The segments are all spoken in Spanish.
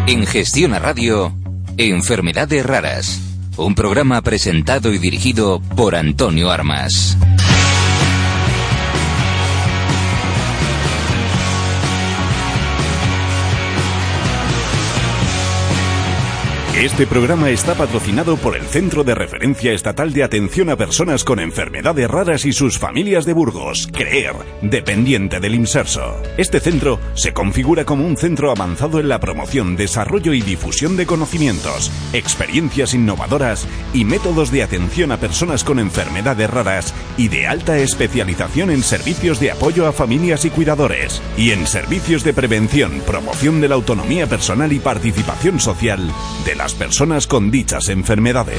En Gestiona Radio, Enfermedades Raras. Un programa presentado y dirigido por Antonio Armas. Este programa está patrocinado por el Centro de Referencia Estatal de Atención a Personas con Enfermedades Raras y sus familias de Burgos, CREER, dependiente del IMSERSO. Este centro se configura como un centro avanzado en la promoción, desarrollo y difusión de conocimientos, experiencias innovadoras y métodos de atención a personas con enfermedades raras y de alta especialización en servicios de apoyo a familias y cuidadores, y en servicios de prevención, promoción de la autonomía personal y participación social de las personas con dichas enfermedades.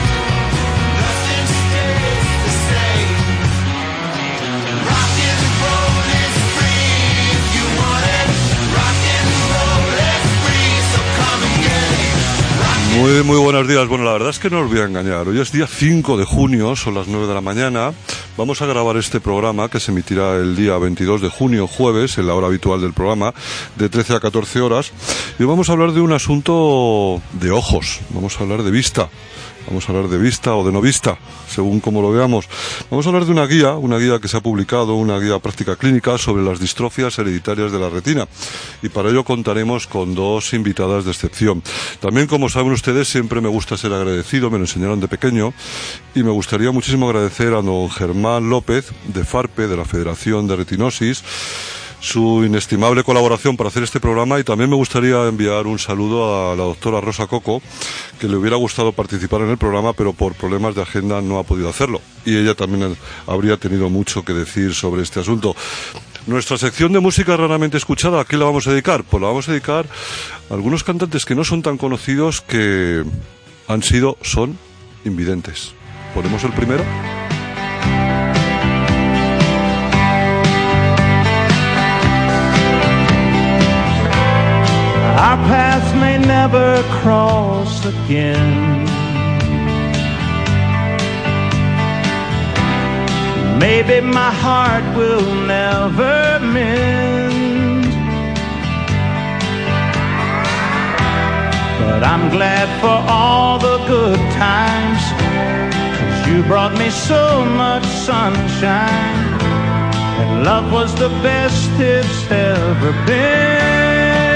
Muy buenos días. Bueno, la verdad es que no os voy a engañar. Hoy es día 5 de junio, son las 9 de la mañana. Vamos a grabar este programa que se emitirá el día 22 de junio, jueves, en la hora habitual del programa, de 13 a 14 horas. Y vamos a hablar de un asunto de ojos, vamos a hablar de vista. Vamos a hablar de vista o de no vista, según como lo veamos. Vamos a hablar de una guía que se ha publicado, una guía práctica clínica sobre las distrofias hereditarias de la retina. Y para ello contaremos con dos invitadas de excepción. También, como saben ustedes, siempre me gusta ser agradecido, me lo enseñaron de pequeño, y me gustaría muchísimo agradecer a don Germán López, de FARPE, de la Federación de Retinosis, su inestimable colaboración para hacer este programa, y también me gustaría enviar un saludo a la doctora Rosa Coco, que le hubiera gustado participar en el programa, pero por problemas de agenda no ha podido hacerlo, y ella también habría tenido mucho que decir sobre este asunto. Nuestra sección de música raramente escuchada, ¿a qué la vamos a dedicar? Pues la vamos a dedicar a algunos cantantes que no son tan conocidos, que son invidentes. ¿Ponemos el primero? Our paths may never cross again. Maybe my heart will never mend. But I'm glad for all the good times, 'cause you brought me so much sunshine, and love was the best it's ever been.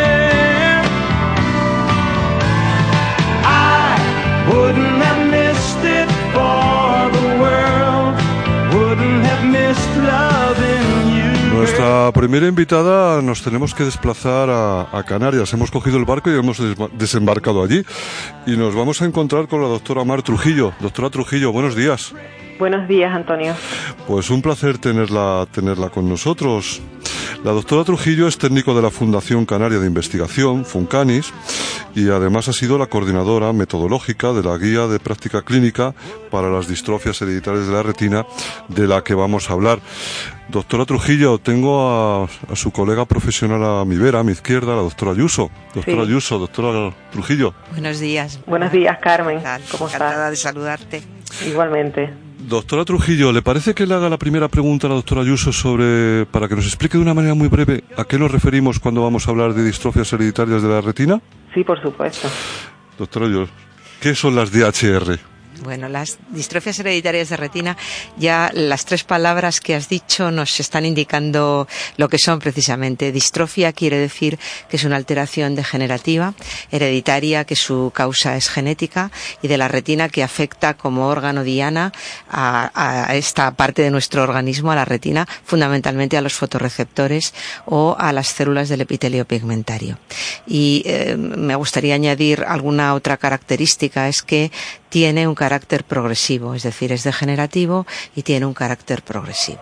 Wouldn't have missed it for the world. Wouldn't have missed loving you. Nuestra primera invitada, nos tenemos que desplazar a Canarias. Hemos cogido el barco y hemos desembarcado allí. Y nos vamos a encontrar con la doctora Mar Trujillo. Doctora Trujillo, buenos días. Buenos días, Antonio. Pues un placer tenerla con nosotros. La doctora Trujillo es técnico de la Fundación Canaria de Investigación, Funcanis, y además ha sido la coordinadora metodológica de la guía de práctica clínica para las distrofias hereditarias de la retina, de la que vamos a hablar. Doctora Trujillo, tengo a su colega profesional a mi vera, a mi izquierda, la doctora Ayuso. Doctora Sí. Ayuso, doctora Trujillo. Buenos días. Buenos días, Carmen. ¿Cómo Encantada estás? de saludarte. Igualmente. Doctora Trujillo, ¿le parece que le haga la primera pregunta a la doctora Ayuso para que nos explique de una manera muy breve a qué nos referimos cuando vamos a hablar de distrofias hereditarias de la retina? Sí, por supuesto. Doctora Ayuso, ¿qué son las DHR? Bueno, las distrofias hereditarias de retina, ya las tres palabras que has dicho nos están indicando lo que son precisamente. Distrofia quiere decir que es una alteración degenerativa, hereditaria, que su causa es genética, y de la retina, que afecta como órgano diana a esta parte de nuestro organismo, a la retina, fundamentalmente a los fotorreceptores o a las células del epitelio pigmentario. Y me gustaría añadir alguna otra característica, es que tiene un carácter progresivo, es decir, es degenerativo y tiene un carácter progresivo.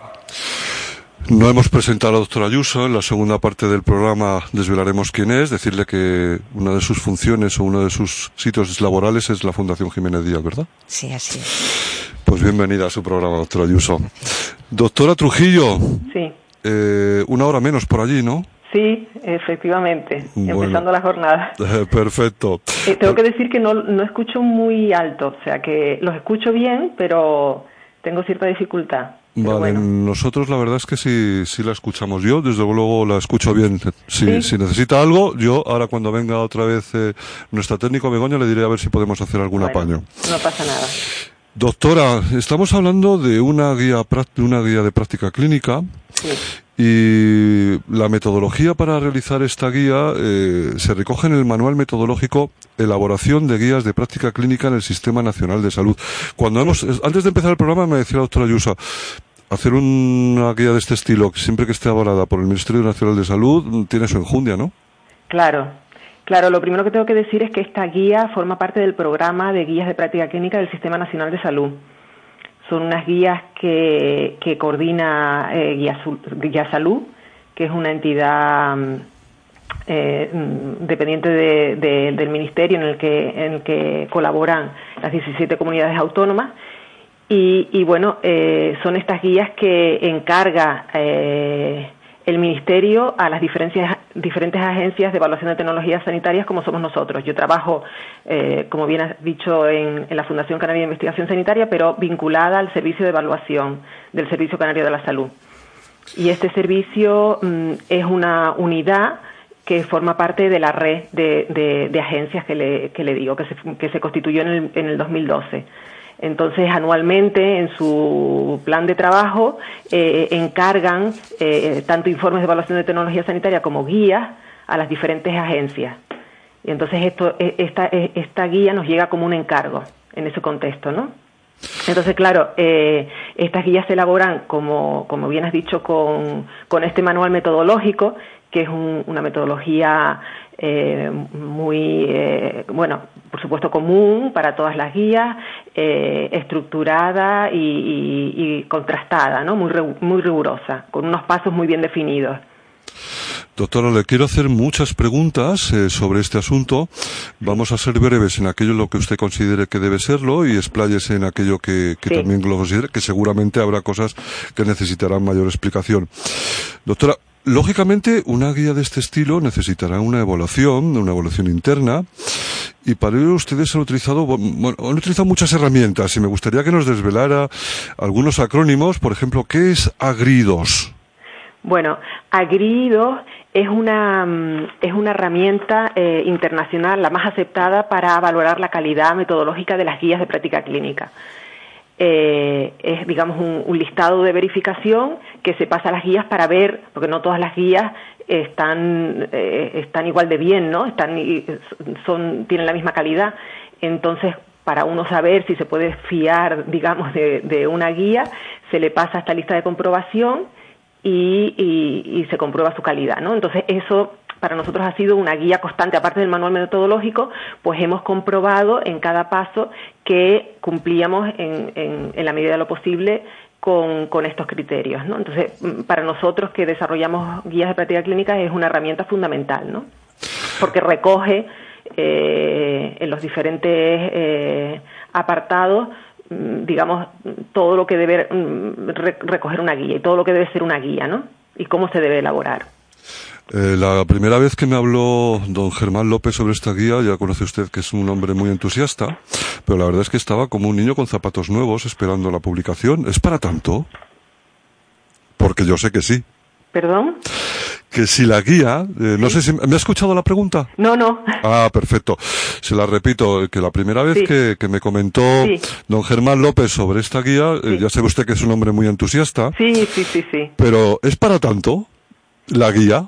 No hemos presentado a la doctora Ayuso. En la segunda parte del programa desvelaremos quién es, decirle que una de sus funciones o uno de sus sitios laborales es la Fundación Jiménez Díaz, ¿verdad? Sí, así es. Pues bienvenida a su programa, doctora Ayuso. Doctora Trujillo, Sí. una hora menos por allí, ¿no? Sí, efectivamente. Bueno. Empezando la jornada. Perfecto. Tengo que decir que no escucho muy alto, o sea que los escucho bien, pero tengo cierta dificultad. Vale, bueno. nosotros la verdad es que sí la escuchamos. Yo, desde luego, la escucho bien. Si necesita algo, yo ahora cuando venga otra vez nuestra técnico Begoña le diré a ver si podemos hacer algún apaño. No pasa nada. Doctora, estamos hablando de una guía de práctica clínica. Sí. Y la metodología para realizar esta guía se recoge en el Manual Metodológico Elaboración de Guías de Práctica Clínica en el Sistema Nacional de Salud. Antes de empezar el programa me decía la doctora Ayuso, hacer una guía de este estilo, siempre que esté avalada por el Ministerio Nacional de Salud, tiene su enjundia, ¿no? Claro, lo primero que tengo que decir es que esta guía forma parte del programa de guías de práctica clínica del Sistema Nacional de Salud. Son unas guías que coordina Guía Salud, que es una entidad dependiente del Ministerio en el que colaboran las 17 comunidades autónomas. Y bueno, son estas guías que encarga el Ministerio a las diferentes agencias de evaluación de tecnologías sanitarias como somos nosotros. Yo trabajo, como bien has dicho, en la Fundación Canaria de Investigación Sanitaria, pero vinculada al servicio de evaluación del Servicio Canario de la Salud. Y este servicio es una unidad que forma parte de la red de agencias que le digo, que se constituyó en el 2012. Entonces, anualmente, en su plan de trabajo, encargan tanto informes de evaluación de tecnología sanitaria como guías a las diferentes agencias. Y entonces esta guía nos llega como un encargo en ese contexto, ¿no? Entonces, claro, estas guías se elaboran, como bien has dicho, con este manual metodológico, que es una metodología muy, bueno, por supuesto común para todas las guías, estructurada y contrastada, ¿no? Muy rigurosa, con unos pasos muy bien definidos. Doctora, le quiero hacer muchas preguntas sobre este asunto. Vamos a ser breves en aquello en lo que usted considere que debe serlo y expláyese en aquello que Sí. también lo considere, que seguramente habrá cosas que necesitarán mayor explicación. Doctora, lógicamente una guía de este estilo necesitará una evaluación interna, y para ello ustedes han utilizado muchas herramientas y me gustaría que nos desvelara algunos acrónimos. Por ejemplo, ¿qué es AGRI2? Bueno, AGRI2 es una herramienta internacional, la más aceptada para valorar la calidad metodológica de las guías de práctica clínica. Es, digamos, un listado de verificación que se pasa a las guías para ver, porque no todas las guías están igual de bien, ¿no? Tienen la misma calidad. Entonces, para uno saber si se puede fiar, digamos, de una guía, se le pasa esta lista de comprobación y se comprueba su calidad, ¿no? Entonces, eso para nosotros ha sido una guía constante, aparte del manual metodológico, pues hemos comprobado en cada paso que cumplíamos en la medida de lo posible con estos criterios, ¿no? Entonces, para nosotros que desarrollamos guías de práctica clínica es una herramienta fundamental, ¿no? Porque recoge en los diferentes apartados, digamos, todo lo que debe recoger una guía y todo lo que debe ser una guía, ¿no? Y cómo se debe elaborar. La primera vez que me habló don Germán López sobre esta guía, ya conoce usted que es un hombre muy entusiasta, pero la verdad es que estaba como un niño con zapatos nuevos esperando la publicación. ¿Es para tanto? Porque yo sé que sí. ¿Perdón? Que si la guía, no sé si me ha escuchado la pregunta. No. Ah, perfecto. Se la repito, que la primera vez que me comentó don Germán López sobre esta guía, ya sabe usted que es un hombre muy entusiasta. Sí. Pero ¿es para tanto la guía?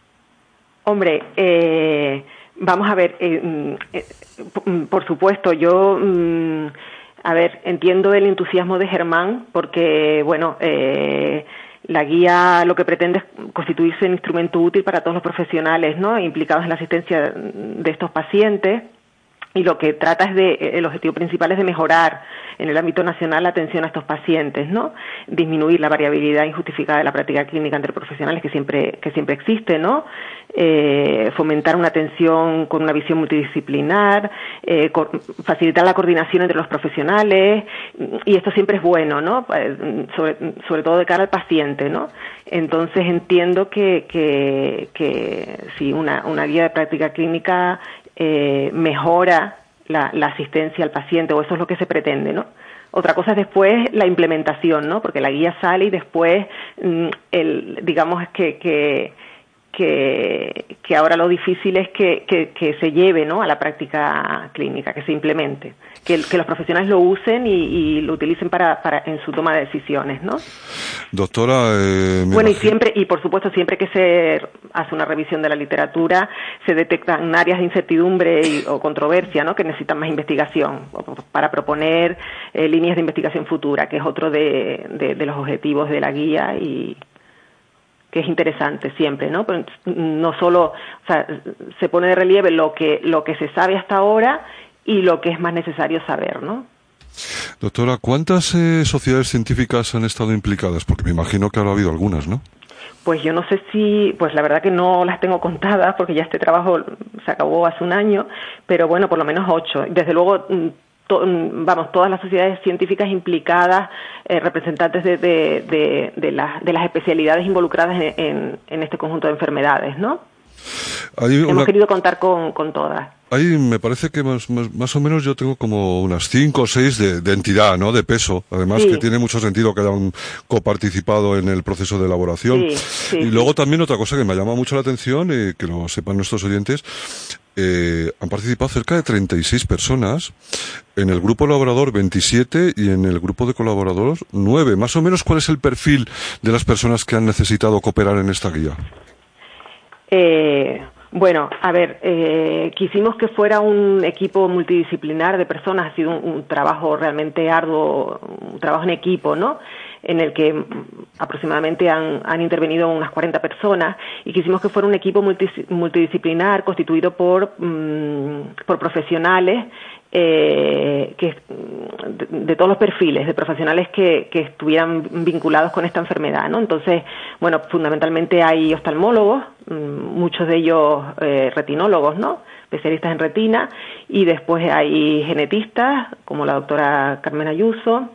Hombre, vamos a ver, por supuesto, yo, entiendo el entusiasmo de Germán, porque, bueno, la guía lo que pretende es constituirse un instrumento útil para todos los profesionales, ¿no?, implicados en la asistencia de estos pacientes, y lo que trata es el objetivo principal es de mejorar en el ámbito nacional la atención a estos pacientes, ¿no? Disminuir la variabilidad injustificada de la práctica clínica entre profesionales que siempre existe, ¿no? Fomentar una atención con una visión multidisciplinar, facilitar la coordinación entre los profesionales, y esto siempre es bueno, ¿no? Sobre todo de cara al paciente, ¿no? Entonces entiendo que si una guía de práctica clínica mejora la asistencia al paciente, o eso es lo que se pretende, ¿no? Otra cosa es después la implementación, ¿no? Porque la guía sale y después, digamos que ahora lo difícil es que se lleve, ¿no?, a la práctica clínica, que se implemente, que los profesionales lo usen y lo utilicen para en su toma de decisiones, ¿no? Doctora, bueno, y por supuesto, siempre que se hace una revisión de la literatura, se detectan áreas de incertidumbre o controversia, ¿no?, que necesitan más investigación para proponer líneas de investigación futura, que es otro de los objetivos de la guía y que es interesante siempre, ¿no? Pero no solo, o sea, se pone de relieve lo que se sabe hasta ahora y lo que es más necesario saber, ¿no? Doctora, ¿cuántas sociedades científicas han estado implicadas? Porque me imagino que habrá habido algunas, ¿no? Pues yo no sé pues la verdad que no las tengo contadas porque ya este trabajo se acabó hace un año, pero bueno, por lo menos 8. Desde luego, todas las sociedades científicas implicadas, representantes de las especialidades involucradas en este conjunto de enfermedades, ¿no? Hemos querido contar con todas. Ahí me parece que más o menos yo tengo como unas 5 o 6 de entidad, ¿no?, de peso. Además, sí, que tiene mucho sentido que hayan coparticipado en el proceso de elaboración. Sí, y luego también otra cosa que me llama mucho la atención, que lo sepan nuestros oyentes, han participado cerca de 36 personas, en el grupo elaborador 27 y en el grupo de colaboradores 9. Más o menos, ¿cuál es el perfil de las personas que han necesitado cooperar en esta guía? Bueno, a ver, quisimos que fuera un equipo multidisciplinar de personas. Ha sido un trabajo realmente arduo, un trabajo en equipo, ¿no?, en el que aproximadamente han intervenido unas 40 personas, y quisimos que fuera un equipo multidisciplinar constituido por profesionales de todos los perfiles, de profesionales que estuvieran vinculados con esta enfermedad, ¿no? Entonces, bueno, fundamentalmente hay oftalmólogos, muchos de ellos retinólogos, ¿no?, especialistas en retina, y después hay genetistas, como la doctora Carmen Ayuso,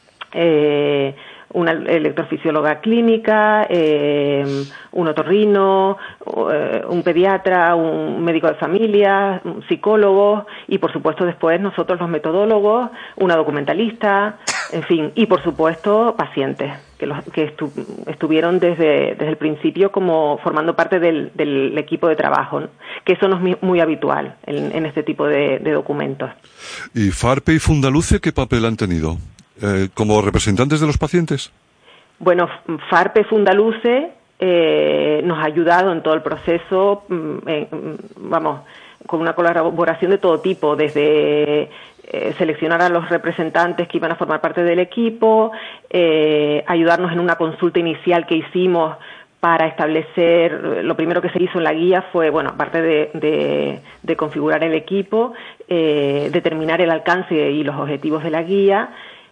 una electrofisióloga clínica, un otorrino, un pediatra, un médico de familia, un psicólogo y, por supuesto, después nosotros los metodólogos, una documentalista, en fin, y, por supuesto, pacientes que estuvieron desde el principio como formando parte del equipo de trabajo, ¿no?, que eso no es muy habitual en este tipo de documentos. ¿Y FARPE y Fundaluce qué papel han tenido? ¿Como representantes de los pacientes? Bueno, FARPE Fundaluce nos ha ayudado en todo el proceso, con una colaboración de todo tipo, desde seleccionar a los representantes que iban a formar parte del equipo, ayudarnos en una consulta inicial que hicimos para establecer. Lo primero que se hizo en la guía fue, bueno, aparte de configurar el equipo, determinar el alcance y los objetivos de la guía,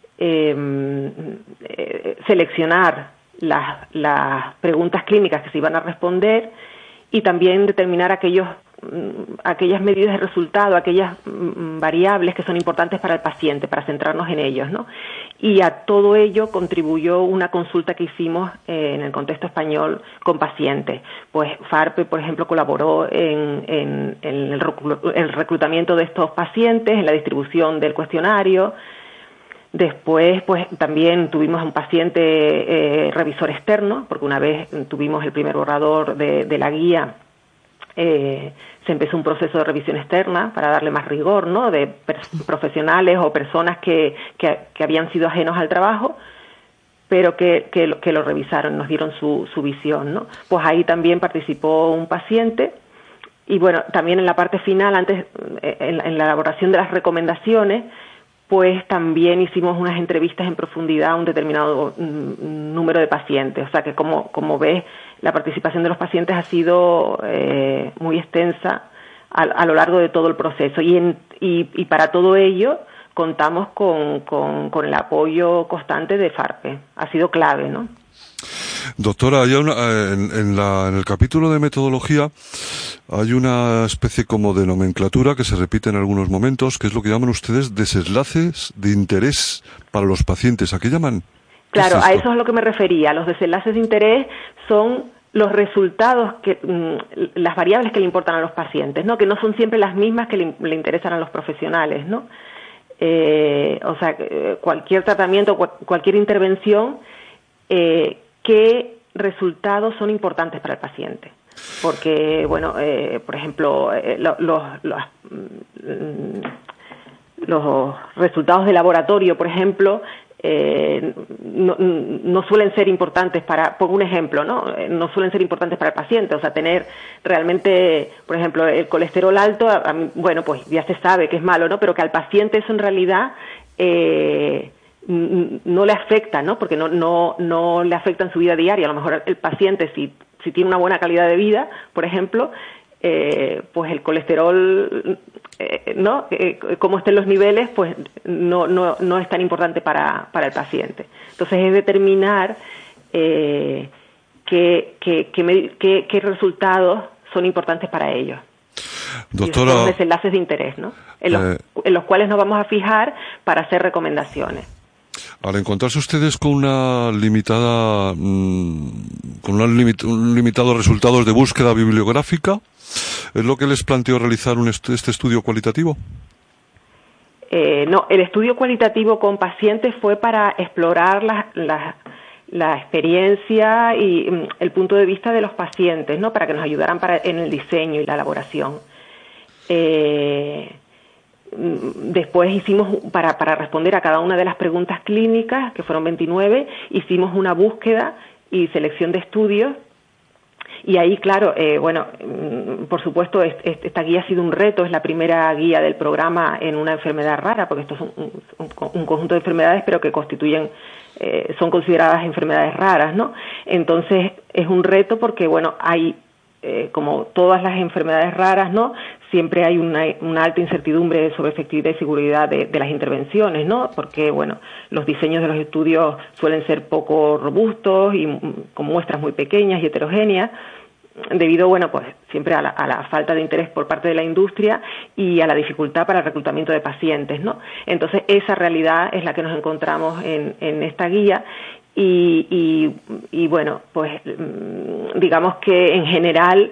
seleccionar las preguntas clínicas que se iban a responder y también determinar aquellas medidas de resultado, aquellas variables que son importantes para el paciente, para centrarnos en ellos, ¿no? Y a todo ello contribuyó una consulta que hicimos en el contexto español con pacientes. Pues FARPE, por ejemplo, colaboró en el reclutamiento de estos pacientes, en la distribución del cuestionario. Después, pues también tuvimos un paciente revisor externo, porque una vez tuvimos el primer borrador de la guía, se empezó un proceso de revisión externa para darle más rigor, ¿no?, de profesionales o personas que habían sido ajenos al trabajo, pero que lo revisaron, nos dieron su visión, ¿no? Pues ahí también participó un paciente. Y bueno, también en la parte final, antes, en la elaboración de las recomendaciones, pues también hicimos unas entrevistas en profundidad a un determinado número de pacientes. O sea que, como ves, la participación de los pacientes ha sido muy extensa a lo largo de todo el proceso. Y para todo ello contamos con el apoyo constante de FARPE. Ha sido clave, ¿no? Doctora, en el capítulo de metodología hay una especie como de nomenclatura que se repite en algunos momentos, que es lo que llaman ustedes desenlaces de interés para los pacientes. ¿A qué llaman? Claro, a eso es a lo que me refería. Los desenlaces de interés son los resultados, las variables que le importan a los pacientes, ¿no?, que no son siempre las mismas que le interesan a los profesionales, ¿no? o sea, cualquier tratamiento, cualquier intervención, qué resultados son importantes para el paciente. Porque, bueno, por ejemplo, los resultados de laboratorio, por ejemplo, no suelen ser importantes pongo un ejemplo, no suelen ser importantes para el paciente. O sea, tener realmente, por ejemplo, el colesterol alto, bueno, pues ya se sabe que es malo, ¿no? Pero que al paciente eso en realidad no le afecta, ¿no? Porque no le afecta en su vida diaria. A lo mejor el paciente, si tiene una buena calidad de vida, por ejemplo, pues el colesterol, cómo estén los niveles, pues no es tan importante para el paciente. Entonces es determinar qué resultados son importantes para ellos. Doctora, y son desenlaces de interés, ¿no? En los cuales nos vamos a fijar para hacer recomendaciones. Al encontrarse ustedes con un limitado resultados de búsqueda bibliográfica, ¿es lo que les planteó realizar este estudio cualitativo? No, el estudio cualitativo con pacientes fue para explorar la experiencia y el punto de vista de los pacientes, ¿no? Para que nos ayudaran en el diseño y la elaboración. Después hicimos, para responder a cada una de las preguntas clínicas, que fueron 29, hicimos una búsqueda y selección de estudios. Y ahí, claro, por supuesto, esta guía ha sido un reto, es la primera guía del programa en una enfermedad rara, porque esto es un conjunto de enfermedades, pero que son consideradas enfermedades raras, ¿no? Entonces, es un reto porque, bueno, hay, como todas las enfermedades raras, ¿no? Siempre hay una alta incertidumbre sobre efectividad y seguridad de las intervenciones, ¿no? Porque, bueno, los diseños de los estudios suelen ser poco robustos y con muestras muy pequeñas y heterogéneas, debido, bueno, pues siempre a la falta de interés por parte de la industria y a la dificultad para el reclutamiento de pacientes, ¿no? Entonces, esa realidad es la que nos encontramos en esta guía. Y bueno, pues digamos que en general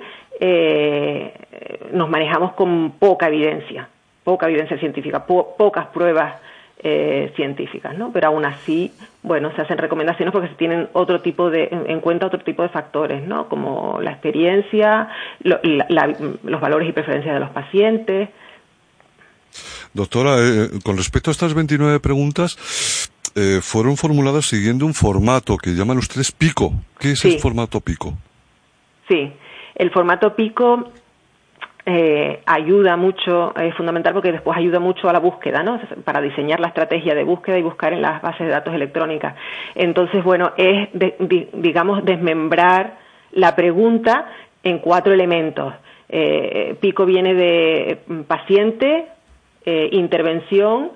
nos manejamos con poca evidencia científica, pocas pruebas científicas, ¿no? Pero aún así, bueno, se hacen recomendaciones porque se tienen en cuenta otro tipo de factores, ¿no? Como la experiencia, los valores y preferencias de los pacientes. Doctora, con respecto a estas 29 preguntas, fueron formuladas siguiendo un formato que llaman ustedes PICO. ¿Qué es el formato PICO? Sí, el formato PICO ayuda mucho, es fundamental porque después ayuda mucho a la búsqueda, ¿no? Para diseñar la estrategia de búsqueda y buscar en las bases de datos electrónicas. Entonces, bueno, es, digamos, desmembrar la pregunta en 4 elementos. PICO viene de paciente, intervención,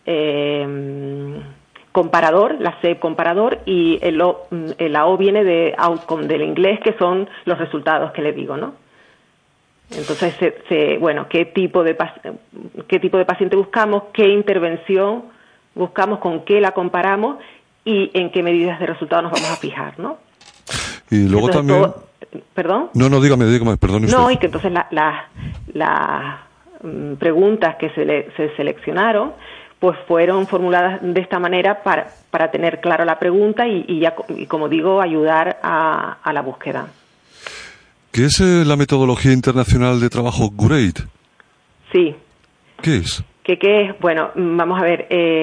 comparador, la C comparador, y la O viene de outcome, del inglés, que son los resultados que le digo, ¿no? Entonces, bueno, ¿qué tipo de paciente buscamos? ¿Qué intervención buscamos? ¿Con qué la comparamos? ¿Y en qué medidas de resultado nos vamos a fijar, no? Y luego entonces, también... ¿Perdón? No, dígame, perdón. No, y que entonces las preguntas que se seleccionaron pues fueron formuladas de esta manera para tener clara la pregunta y como digo, ayudar a la búsqueda. ¿Qué es la metodología internacional de trabajo GRADE? Sí. ¿Qué es? ¿Qué es? Bueno, vamos a ver,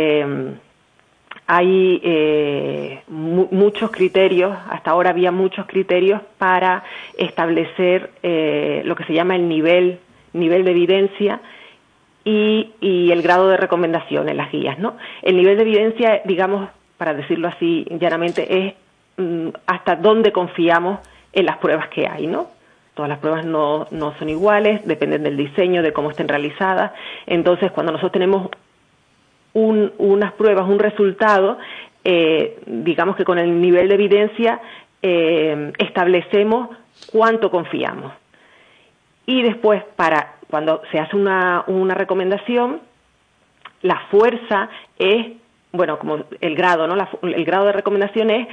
hay muchos criterios, hasta ahora había muchos criterios para establecer lo que se llama el nivel de evidencia y el grado de recomendación en las guías, ¿no? El nivel de evidencia, digamos, para decirlo así llanamente, es hasta dónde confiamos en las pruebas que hay, ¿no? Todas las pruebas no son iguales, dependen del diseño, de cómo estén realizadas. Entonces, cuando nosotros tenemos unas pruebas, un resultado, digamos que con el nivel de evidencia establecemos cuánto confiamos. Y después, cuando se hace una recomendación, la fuerza es, bueno, como el grado, ¿no? El grado de recomendación es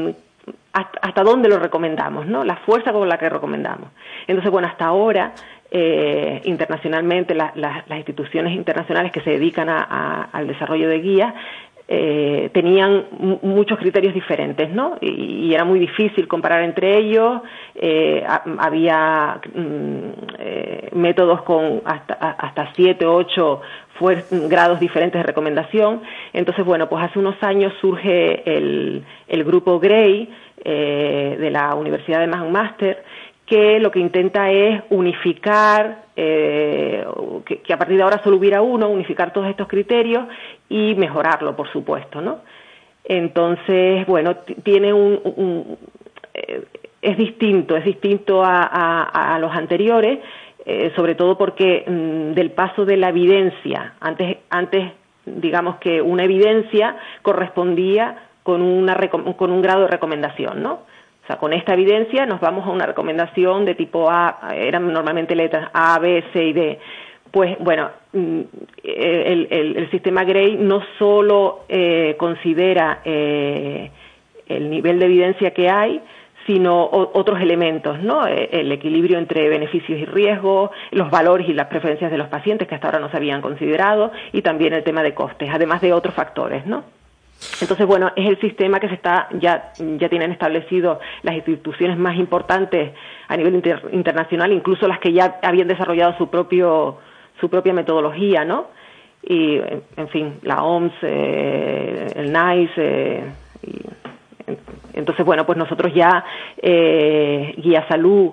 hasta dónde lo recomendamos, ¿no? La fuerza con la que recomendamos. Entonces, bueno, hasta ahora internacionalmente, las instituciones internacionales que se dedican al desarrollo de guías, tenían muchos criterios diferentes, ¿no? Y era muy difícil comparar entre ellos. Había métodos con hasta 7 o 8 grados diferentes de recomendación. Entonces, bueno, pues hace unos años surge el grupo Gray de la Universidad de McMaster, que lo que intenta es unificar, que a partir de ahora solo hubiera uno, unificar todos estos criterios y mejorarlo, por supuesto, ¿no? Entonces, bueno, tiene es distinto a los anteriores, sobre todo porque del paso de la evidencia, antes digamos que una evidencia correspondía con un grado de recomendación, ¿no? O sea, con esta evidencia nos vamos a una recomendación de tipo A, eran normalmente letras A, B, C y D. Pues bueno, el sistema Gray no solo considera el nivel de evidencia que hay, sino otros elementos, ¿no? El equilibrio entre beneficios y riesgos, los valores y las preferencias de los pacientes que hasta ahora no se habían considerado, y también el tema de costes, además de otros factores, ¿no? Entonces, bueno, es el sistema que ya tienen establecido las instituciones más importantes a nivel internacional, incluso las que ya habían desarrollado su propia metodología, ¿no? Y, en fin, la OMS, el NICE, entonces, bueno, pues nosotros ya, Guía Salud,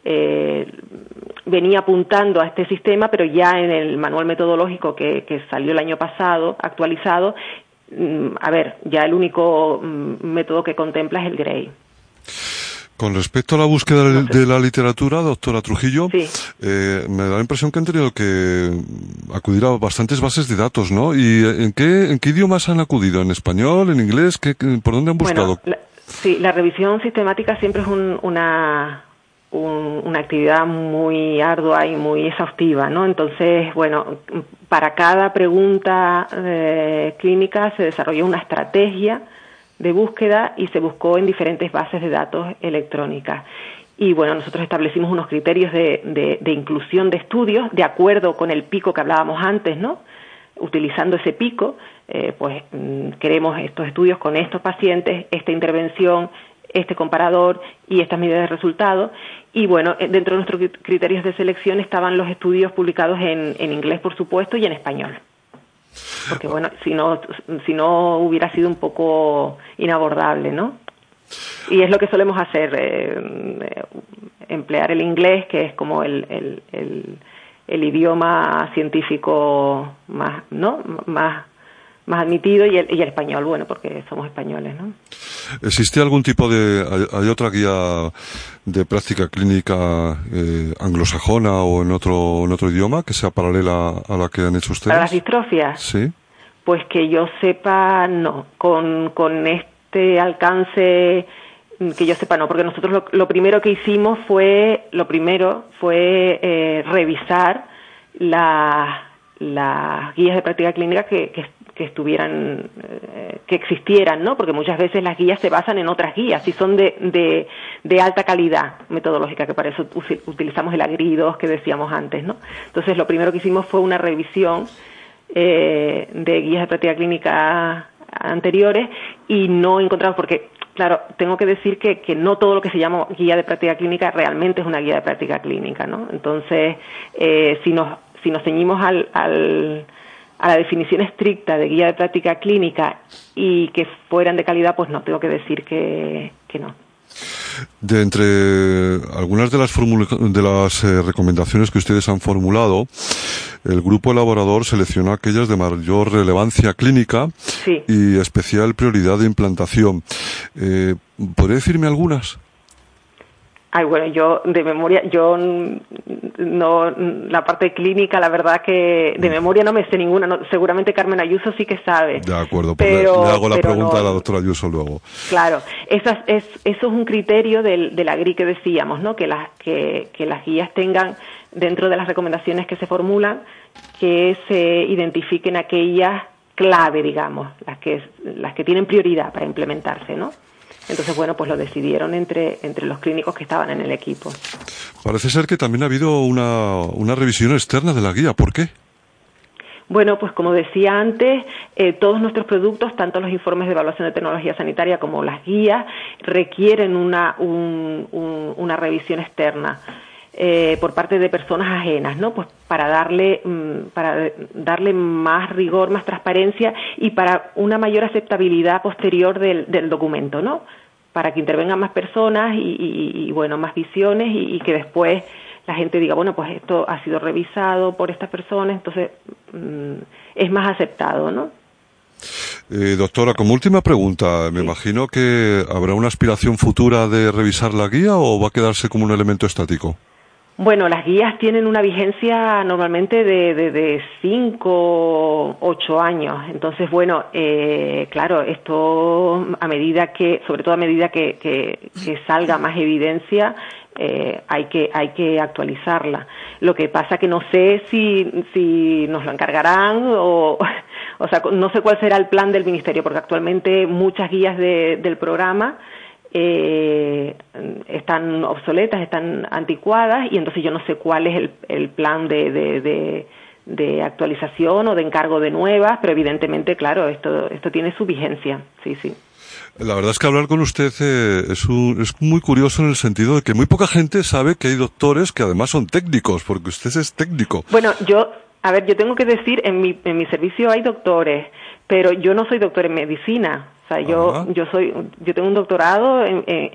venía apuntando a este sistema, pero ya en el manual metodológico que salió el año pasado, actualizado, a ver, ya el único método que contempla es el Gray. Con respecto a la búsqueda de la literatura, doctora Trujillo, sí. Me da la impresión que han tenido que acudir a bastantes bases de datos, ¿no? ¿Y en qué idiomas han acudido? ¿En español, en inglés? ¿Por dónde han buscado? Bueno, la revisión sistemática siempre es una actividad muy ardua y muy exhaustiva, ¿no? Entonces, bueno, para cada pregunta clínica se desarrolló una estrategia de búsqueda y se buscó en diferentes bases de datos electrónicas. Y bueno, nosotros establecimos unos criterios de inclusión de estudios de acuerdo con el pico que hablábamos antes, ¿no? Utilizando ese pico, pues queremos estos estudios con estos pacientes, esta intervención, este comparador y estas medidas de resultados. Y bueno, dentro de nuestros criterios de selección estaban los estudios publicados en inglés, por supuesto, y en español. Porque bueno, si no hubiera sido un poco inabordable, ¿no? Y es lo que solemos hacer, emplear el inglés, que es como el idioma científico más, ¿no? más admitido, y el español, bueno, porque somos españoles, ¿no? ¿Existe algún tipo hay otra guía de práctica clínica anglosajona o en otro idioma que sea paralela a la que han hecho ustedes? ¿Para las distrofias? Sí. Pues que yo sepa, no. Con este alcance, que yo sepa, no, porque nosotros lo primero que hicimos fue revisar las guías de práctica clínica que estuvieran, que existieran, ¿no? Porque muchas veces las guías se basan en otras guías y son de alta calidad metodológica, que para eso utilizamos el Agri2 que decíamos antes, ¿no? Entonces, lo primero que hicimos fue una revisión de guías de práctica clínica anteriores y no encontramos, porque, claro, tengo que decir que no todo lo que se llama guía de práctica clínica realmente es una guía de práctica clínica, ¿no? Entonces, si nos ceñimos a la definición estricta de guía de práctica clínica y que fueran de calidad, pues no, tengo que decir que no. De entre algunas de las recomendaciones que ustedes han formulado, el grupo elaborador seleccionó aquellas de mayor relevancia clínica, sí, y especial prioridad de implantación. ¿Podría decirme algunas? Ay, bueno, yo de memoria, no, la parte clínica, la verdad que de memoria no me sé ninguna, no, seguramente Carmen Ayuso sí que sabe. De acuerdo, pues le hago la pregunta a la doctora Ayuso luego. Claro, eso es un criterio del Agri que decíamos, ¿no? Que las guías tengan, dentro de las recomendaciones que se formulan, que se identifiquen aquellas clave, digamos, las que tienen prioridad para implementarse, ¿no? Entonces, bueno, pues lo decidieron entre los clínicos que estaban en el equipo. Parece ser que también ha habido una revisión externa de la guía. ¿Por qué? Bueno, pues como decía antes, todos nuestros productos, tanto los informes de evaluación de tecnología sanitaria como las guías, requieren una revisión externa por parte de personas ajenas, ¿no? Pues para darle más rigor, más transparencia y para una mayor aceptabilidad posterior del documento, ¿no? Para que intervengan más personas y bueno, más visiones y que después la gente diga, bueno, pues esto ha sido revisado por estas personas, entonces es más aceptado, ¿no? Doctora, como última pregunta, me imagino que habrá una aspiración futura de revisar la guía o va a quedarse como un elemento estático. Bueno, las guías tienen una vigencia normalmente de 5 o 8 años. Entonces, bueno, claro, esto sobre todo a medida que salga más evidencia, hay que actualizarla. Lo que pasa que no sé si nos lo encargarán o sea, no sé cuál será el plan del Ministerio, porque actualmente muchas guías del programa están obsoletas, están anticuadas, y entonces yo no sé cuál es el plan de actualización o de encargo de nuevas, pero evidentemente, claro, esto tiene su vigencia, sí. La verdad es que hablar con usted es muy curioso en el sentido de que muy poca gente sabe que hay doctores que además son técnicos, porque usted es técnico. Bueno, yo tengo que decir, en mi servicio hay doctores, pero yo no soy doctor en medicina. O sea, yo tengo un doctorado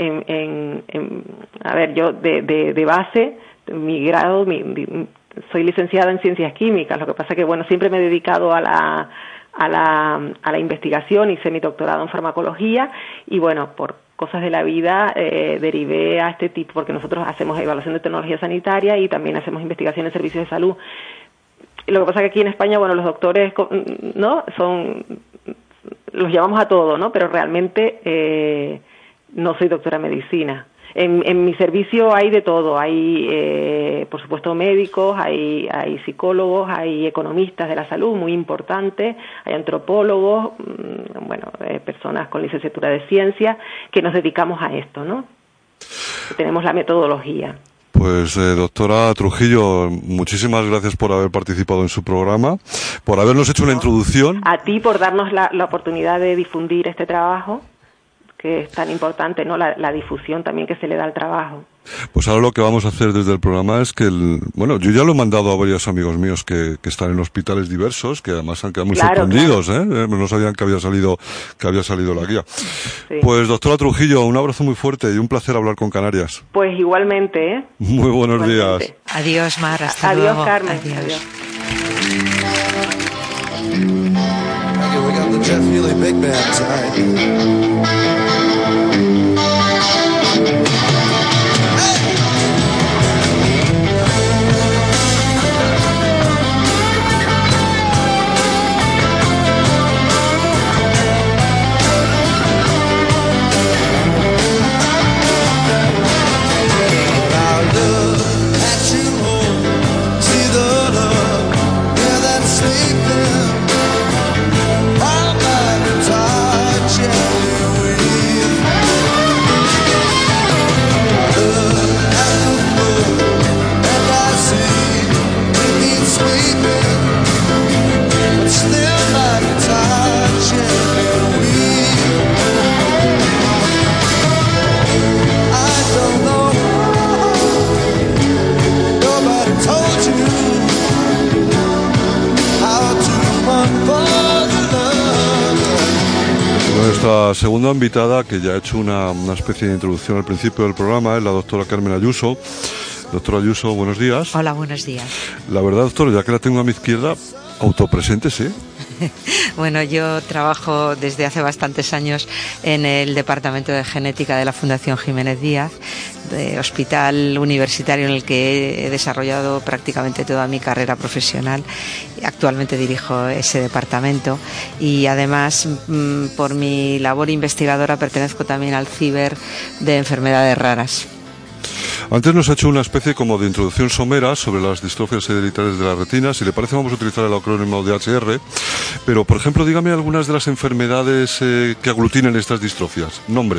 yo de base, mi grado, soy licenciada en ciencias químicas. Lo que pasa que, bueno, siempre me he dedicado a la investigación, hice mi doctorado en farmacología y, bueno, por cosas de la vida derivé a este tipo, porque nosotros hacemos evaluación de tecnología sanitaria y también hacemos investigación en servicios de salud. Lo que pasa que aquí en España, bueno, los doctores, ¿no?, los llamamos a todo, ¿no? Pero realmente no soy doctora en medicina. En mi servicio hay de todo. Hay, por supuesto, médicos, hay psicólogos, hay economistas de la salud, muy importantes, hay antropólogos, personas con licenciatura de ciencia que nos dedicamos a esto, ¿no? Tenemos la metodología. Pues, doctora Trujillo, muchísimas gracias por haber participado en su programa, por habernos hecho una introducción. A ti por darnos la oportunidad de difundir este trabajo, que es tan importante, ¿no? La difusión también que se le da al trabajo. Pues ahora lo que vamos a hacer desde el programa es que yo ya lo he mandado a varios amigos míos que están en hospitales diversos, que además han quedado muy sorprendidos, claro. No sabían que había salido la guía. Sí. Pues, doctora Trujillo, un abrazo muy fuerte y un placer hablar con Canarias. Pues igualmente, ¿eh? Muy buenos días. Adiós, Mar, hasta luego. Adiós, Carmen. Adiós. Nuestra segunda invitada, que ya ha hecho una especie de introducción al principio del programa, es la doctora Carmen Ayuso. Doctora Ayuso, buenos días. Hola, buenos días. La verdad, doctora, ya que la tengo a mi izquierda, autopreséntese. Bueno, yo trabajo desde hace bastantes años en el Departamento de Genética de la Fundación Jiménez Díaz, de hospital universitario en el que he desarrollado prácticamente toda mi carrera profesional. Actualmente dirijo ese departamento y además por mi labor investigadora pertenezco también al CIBER de enfermedades raras. Antes nos ha hecho una especie como de introducción somera sobre las distrofias hereditarias de la retina. Si le parece, vamos a utilizar el acrónimo de HR. Pero, por ejemplo, dígame algunas de las enfermedades que aglutinen estas distrofias. Nombres.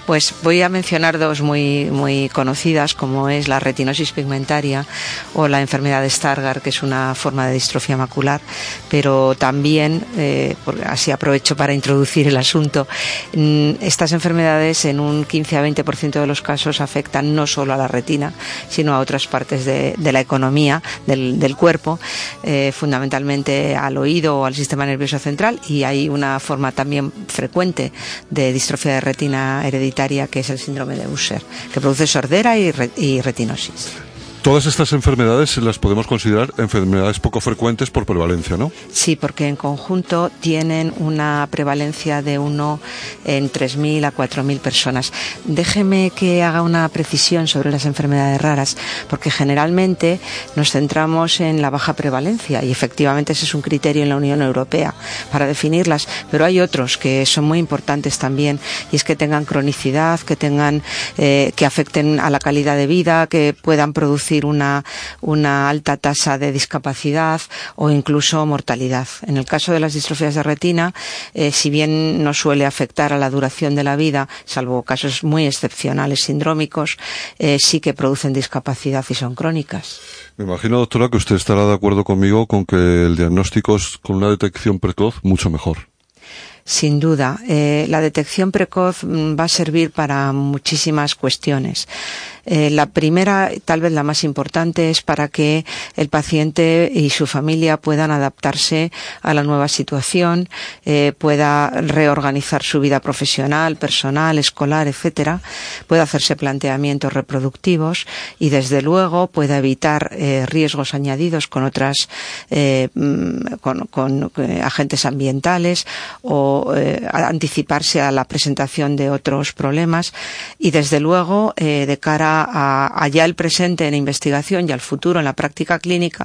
Pues voy a mencionar dos muy conocidas, como es la retinosis pigmentaria o la enfermedad de Stargardt, que es una forma de distrofia macular, pero también, así aprovecho para introducir el asunto, estas enfermedades en un 15 a 20% de los casos afectan no solo a la retina, sino a otras partes de la economía del cuerpo, fundamentalmente al oído o al sistema nervioso central, y hay una forma también frecuente de distrofia de retina hereditaria, que es el síndrome de Usher, que produce sordera y retinosis. Todas estas enfermedades las podemos considerar enfermedades poco frecuentes por prevalencia, ¿no? Sí, porque en conjunto tienen una prevalencia de 1 en 3.000 a 4.000 personas. Déjeme que haga una precisión sobre las enfermedades raras, porque generalmente nos centramos en la baja prevalencia y efectivamente ese es un criterio en la Unión Europea para definirlas, pero hay otros que son muy importantes también, y es que tengan cronicidad, que afecten a la calidad de vida, que puedan producir una alta tasa de discapacidad o incluso mortalidad. En el caso de las distrofías de retina, si bien no suele afectar a la duración de la vida, salvo casos muy excepcionales sindrómicos, sí que producen discapacidad y son crónicas. Me imagino, doctora, que usted estará de acuerdo conmigo con que el diagnóstico es con una detección precoz mucho mejor. Sin duda, la detección precoz va a servir para muchísimas cuestiones. La primera, tal vez la más importante, es para que el paciente y su familia puedan adaptarse a la nueva situación, pueda reorganizar su vida profesional, personal, escolar, etcétera, pueda hacerse planteamientos reproductivos y, desde luego, pueda evitar riesgos añadidos con otras, con agentes ambientales o anticiparse a la presentación de otros problemas y, desde luego, de cara a ya el presente en investigación y al futuro en la práctica clínica,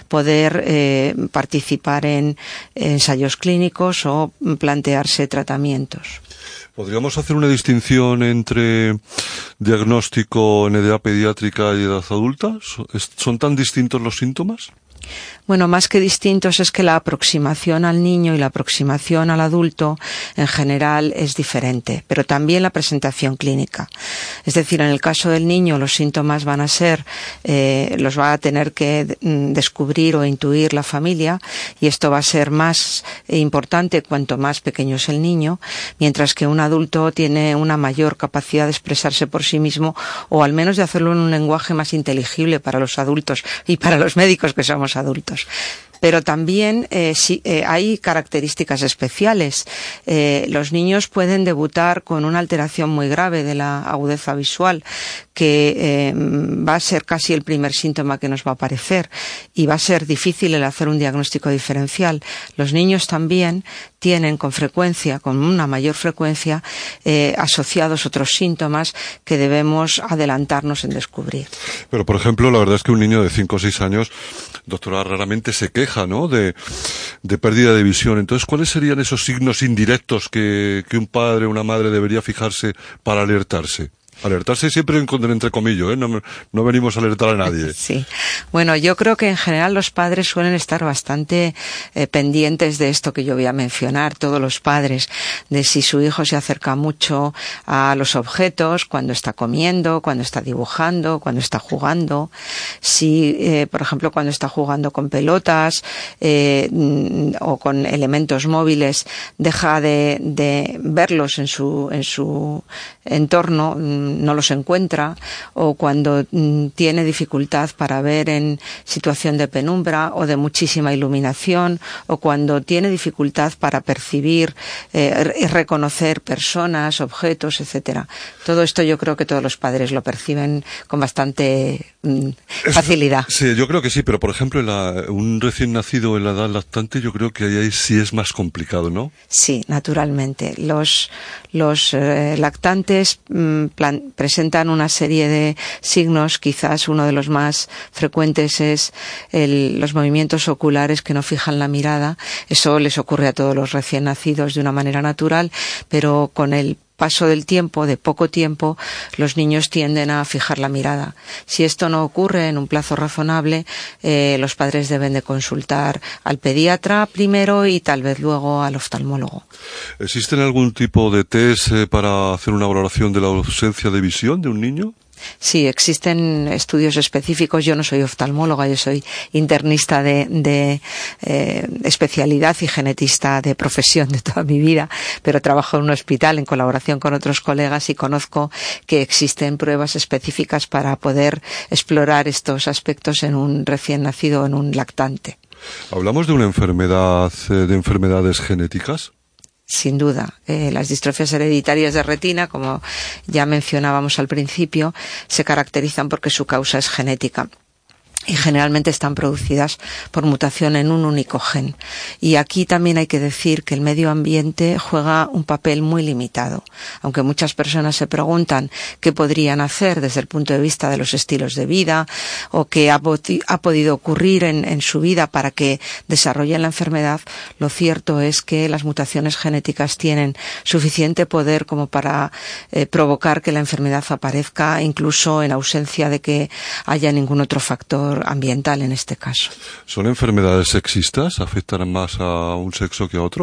poder participar en ensayos clínicos o plantearse tratamientos. ¿Podríamos hacer una distinción entre diagnóstico en edad pediátrica y edad adulta? ¿Son tan distintos los síntomas? Bueno, más que distintos es que la aproximación al niño y la aproximación al adulto en general es diferente, pero también la presentación clínica. Es decir, en el caso del niño los síntomas van a ser, los va a tener que descubrir o intuir la familia, y esto va a ser más importante cuanto más pequeño es el niño, mientras que un adulto tiene una mayor capacidad de expresarse por sí mismo, o al menos de hacerlo en un lenguaje más inteligible para los adultos y para los médicos que somos adultos. Pero también hay características especiales. Los niños pueden debutar con una alteración muy grave de la agudeza visual, que va a ser casi el primer síntoma que nos va a aparecer, y va a ser difícil el hacer un diagnóstico diferencial. Los niños también tienen con una mayor frecuencia, asociados otros síntomas que debemos adelantarnos en descubrir. Pero, por ejemplo, la verdad es que un niño de 5 o 6 años, doctora, raramente se queja, ¿no?, de pérdida de visión. Entonces, ¿cuáles serían esos signos indirectos que un padre o una madre debería fijarse para alertarse? Alertarse siempre entre comillas, no venimos a alertar a nadie. Sí. Bueno, yo creo que en general los padres suelen estar bastante pendientes de esto que yo voy a mencionar, todos los padres, de si su hijo se acerca mucho a los objetos, cuando está comiendo, cuando está dibujando, cuando está jugando, si, por ejemplo, cuando está jugando con pelotas o con elementos móviles, deja de verlos en su entorno, no los encuentra, o cuando tiene dificultad para ver en situación de penumbra o de muchísima iluminación, o cuando tiene dificultad para percibir y reconocer personas, objetos, etcétera. Todo esto yo creo que todos los padres lo perciben con bastante facilidad. Sí, yo creo que sí, pero por ejemplo un recién nacido en la edad lactante, yo creo que ahí sí es más complicado, ¿no? Sí, naturalmente. Los lactantes presentan una serie de signos. Quizás uno de los más frecuentes es los movimientos oculares que no fijan la mirada. Eso les ocurre a todos los recién nacidos de una manera natural, pero con el paso del tiempo, de poco tiempo, los niños tienden a fijar la mirada. Si esto no ocurre en un plazo razonable, los padres deben de consultar al pediatra primero y tal vez luego al oftalmólogo. ¿Existen algún tipo de test para hacer una valoración de la ausencia de visión de un niño? Sí, existen estudios específicos. Yo no soy oftalmóloga, yo soy internista de especialidad y genetista de profesión de toda mi vida, pero trabajo en un hospital en colaboración con otros colegas y conozco que existen pruebas específicas para poder explorar estos aspectos en un recién nacido o en un lactante. ¿Hablamos de una enfermedad, de enfermedades genéticas? Sin duda. Las distrofias hereditarias de retina, como ya mencionábamos al principio, se caracterizan porque su causa es genética. Y generalmente están producidas por mutación en un único gen. Y aquí también hay que decir que el medio ambiente juega un papel muy limitado. Aunque muchas personas se preguntan qué podrían hacer desde el punto de vista de los estilos de vida o qué ha podido ocurrir en su vida para que desarrollen la enfermedad, lo cierto es que las mutaciones genéticas tienen suficiente poder como para provocar que la enfermedad aparezca incluso en ausencia de que haya ningún otro factor ambiental en este caso. ¿Son enfermedades sexistas? ¿Afectan más a un sexo que a otro?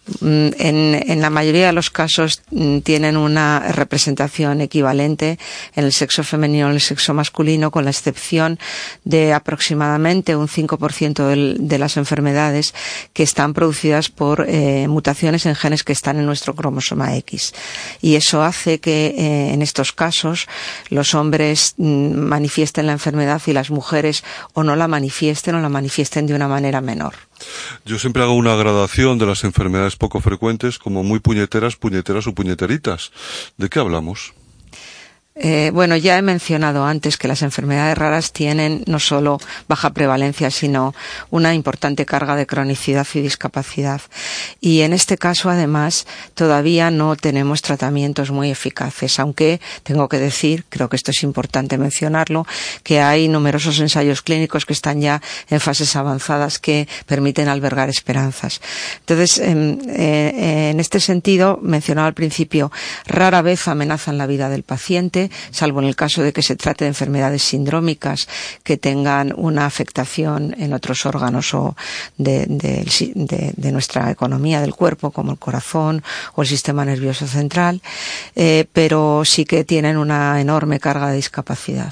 En la mayoría de los casos tienen una representación equivalente en el sexo femenino y en el sexo masculino, con la excepción de aproximadamente un 5% de las enfermedades que están producidas por mutaciones en genes que están en nuestro cromosoma X. Y eso hace que en estos casos los hombres manifiesten la enfermedad y las mujeres o no la manifiesten o la manifiesten de una manera menor. Yo siempre hago una gradación de las enfermedades poco frecuentes como muy puñeteras, puñeteras o puñeteritas. ¿De qué hablamos? Bueno, ya he mencionado antes que las enfermedades raras tienen no solo baja prevalencia, sino una importante carga de cronicidad y discapacidad. Y en este caso, además, todavía no tenemos tratamientos muy eficaces, aunque tengo que decir, creo que esto es importante mencionarlo, que hay numerosos ensayos clínicos que están ya en fases avanzadas que permiten albergar esperanzas. Entonces, en este sentido, mencionaba al principio, rara vez amenazan la vida del paciente, salvo en el caso de que se trate de enfermedades sindrómicas que tengan una afectación en otros órganos o de nuestra economía del cuerpo, como el corazón o el sistema nervioso central, pero sí que tienen una enorme carga de discapacidad.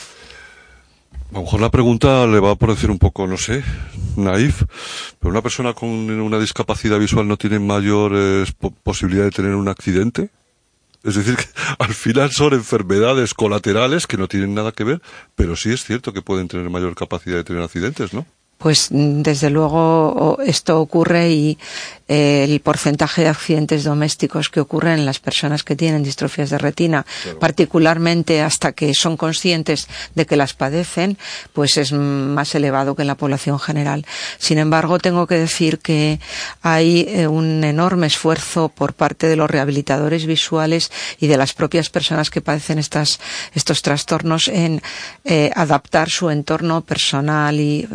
A lo mejor la pregunta le va a parecer un poco, no sé, naif, pero una persona con una discapacidad visual no tiene mayor posibilidad de tener un accidente. Es decir, que al final son enfermedades colaterales que no tienen nada que ver, pero sí es cierto que pueden tener mayor capacidad de tener accidentes, ¿no? Pues desde luego esto ocurre y el porcentaje de accidentes domésticos que ocurren en las personas que tienen distrofías de retina, claro, particularmente hasta que son conscientes de que las padecen, pues es más elevado que en la población general. Sin embargo, tengo que decir que hay un enorme esfuerzo por parte de los rehabilitadores visuales y de las propias personas que padecen estos trastornos en adaptar su entorno personal y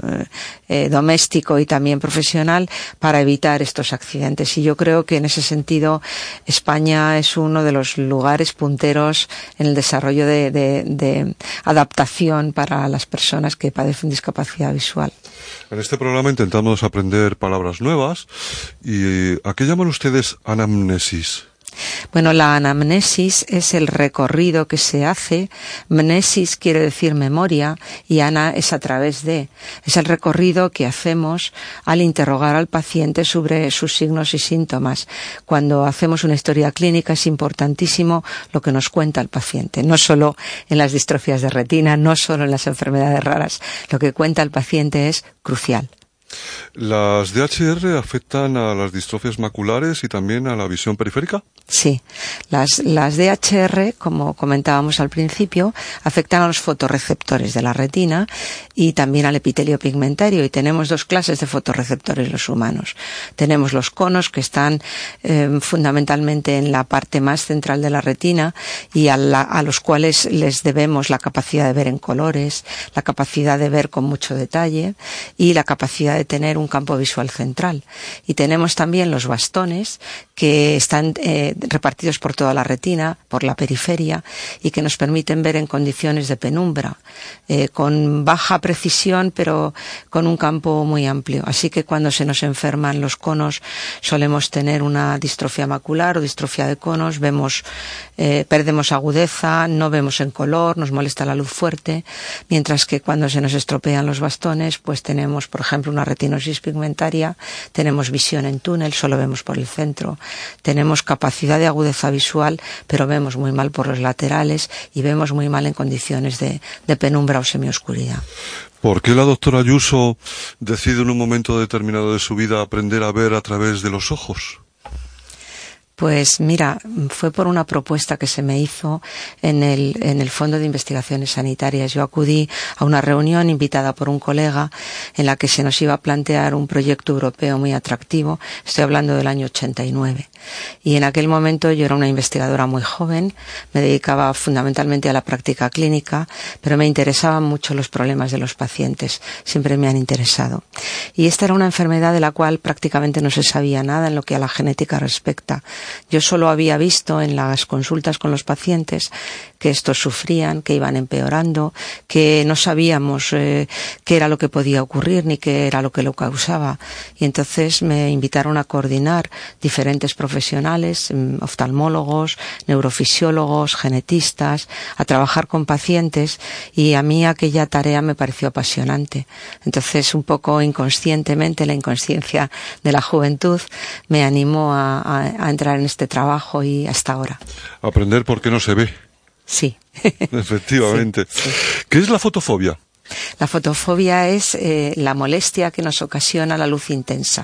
doméstico y también profesional para evitar estos accidentes. Y yo creo que en ese sentido España es uno de los lugares punteros en el desarrollo de adaptación para las personas que padecen discapacidad visual. En este programa intentamos aprender palabras nuevas. ¿Y a qué llaman ustedes anamnesis? Bueno, la anamnesis es el recorrido que se hace. Mnesis quiere decir memoria y ana es a través de. Es el recorrido que hacemos al interrogar al paciente sobre sus signos y síntomas. Cuando hacemos una historia clínica es importantísimo lo que nos cuenta el paciente. No solo en las distrofias de retina, no solo en las enfermedades raras. Lo que cuenta el paciente es crucial. ¿Las DHR afectan a las distrofias maculares y también a la visión periférica? Sí, las DHR, como comentábamos al principio, afectan a los fotorreceptores de la retina y también al epitelio pigmentario. Y tenemos dos clases de fotorreceptores los humanos. Tenemos los conos, que están fundamentalmente en la parte más central de la retina y a los cuales les debemos la capacidad de ver en colores, la capacidad de ver con mucho detalle y la capacidad de de tener un campo visual central. Y tenemos también los bastones que están repartidos por toda la retina, por la periferia, y que nos permiten ver en condiciones de penumbra, con baja precisión, pero con un campo muy amplio. Así que cuando se nos enferman los conos, solemos tener una distrofia macular o distrofia de conos, perdemos agudeza, no vemos en color, nos molesta la luz fuerte, mientras que cuando se nos estropean los bastones, pues tenemos, por ejemplo, una retinosis pigmentaria, tenemos visión en túnel, solo vemos por el centro, tenemos capacidad de agudeza visual, pero vemos muy mal por los laterales y vemos muy mal en condiciones de penumbra o semioscuridad. ¿Por qué la doctora Ayuso decide en un momento determinado de su vida aprender a ver a través de los ojos? Pues mira, fue por una propuesta que se me hizo en el Fondo de Investigaciones Sanitarias. Yo acudí a una reunión invitada por un colega en la que se nos iba a plantear un proyecto europeo muy atractivo. Estoy hablando del año 89. Y en aquel momento yo era una investigadora muy joven, me dedicaba fundamentalmente a la práctica clínica, pero me interesaban mucho los problemas de los pacientes, siempre me han interesado. Y esta era una enfermedad de la cual prácticamente no se sabía nada en lo que a la genética respecta. Yo solo había visto en las consultas con los pacientes que estos sufrían, que iban empeorando, que no sabíamos qué era lo que podía ocurrir ni qué era lo que lo causaba. Y entonces me invitaron a coordinar diferentes profesionales, oftalmólogos, neurofisiólogos, genetistas, a trabajar con pacientes, y a mí aquella tarea me pareció apasionante. Entonces, un poco inconscientemente, la inconsciencia de la juventud me animó a entrar en este trabajo, y hasta ahora. Aprender porque no se ve. Sí. Efectivamente. Sí. ¿Qué es la fotofobia? La fotofobia es la molestia que nos ocasiona la luz intensa.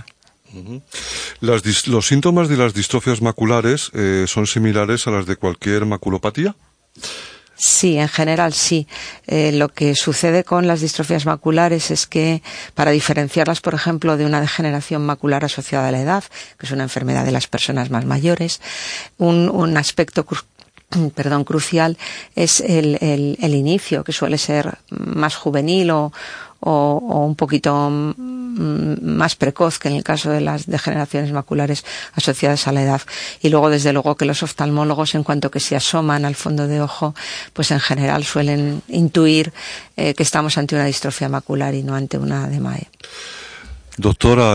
¿Los síntomas de las distrofias maculares son similares a las de cualquier maculopatía? Sí, en general sí. Lo que sucede con las distrofias maculares es que, para diferenciarlas, por ejemplo, de una degeneración macular asociada a la edad, que es una enfermedad de las personas más mayores, un aspecto crucial es el inicio, que suele ser más juvenil o un poquito más precoz que en el caso de las degeneraciones maculares asociadas a la edad. Y luego, desde luego, que los oftalmólogos, en cuanto que se asoman al fondo de ojo, pues en general suelen intuir que estamos ante una distrofia macular y no ante una DMAE. Doctora,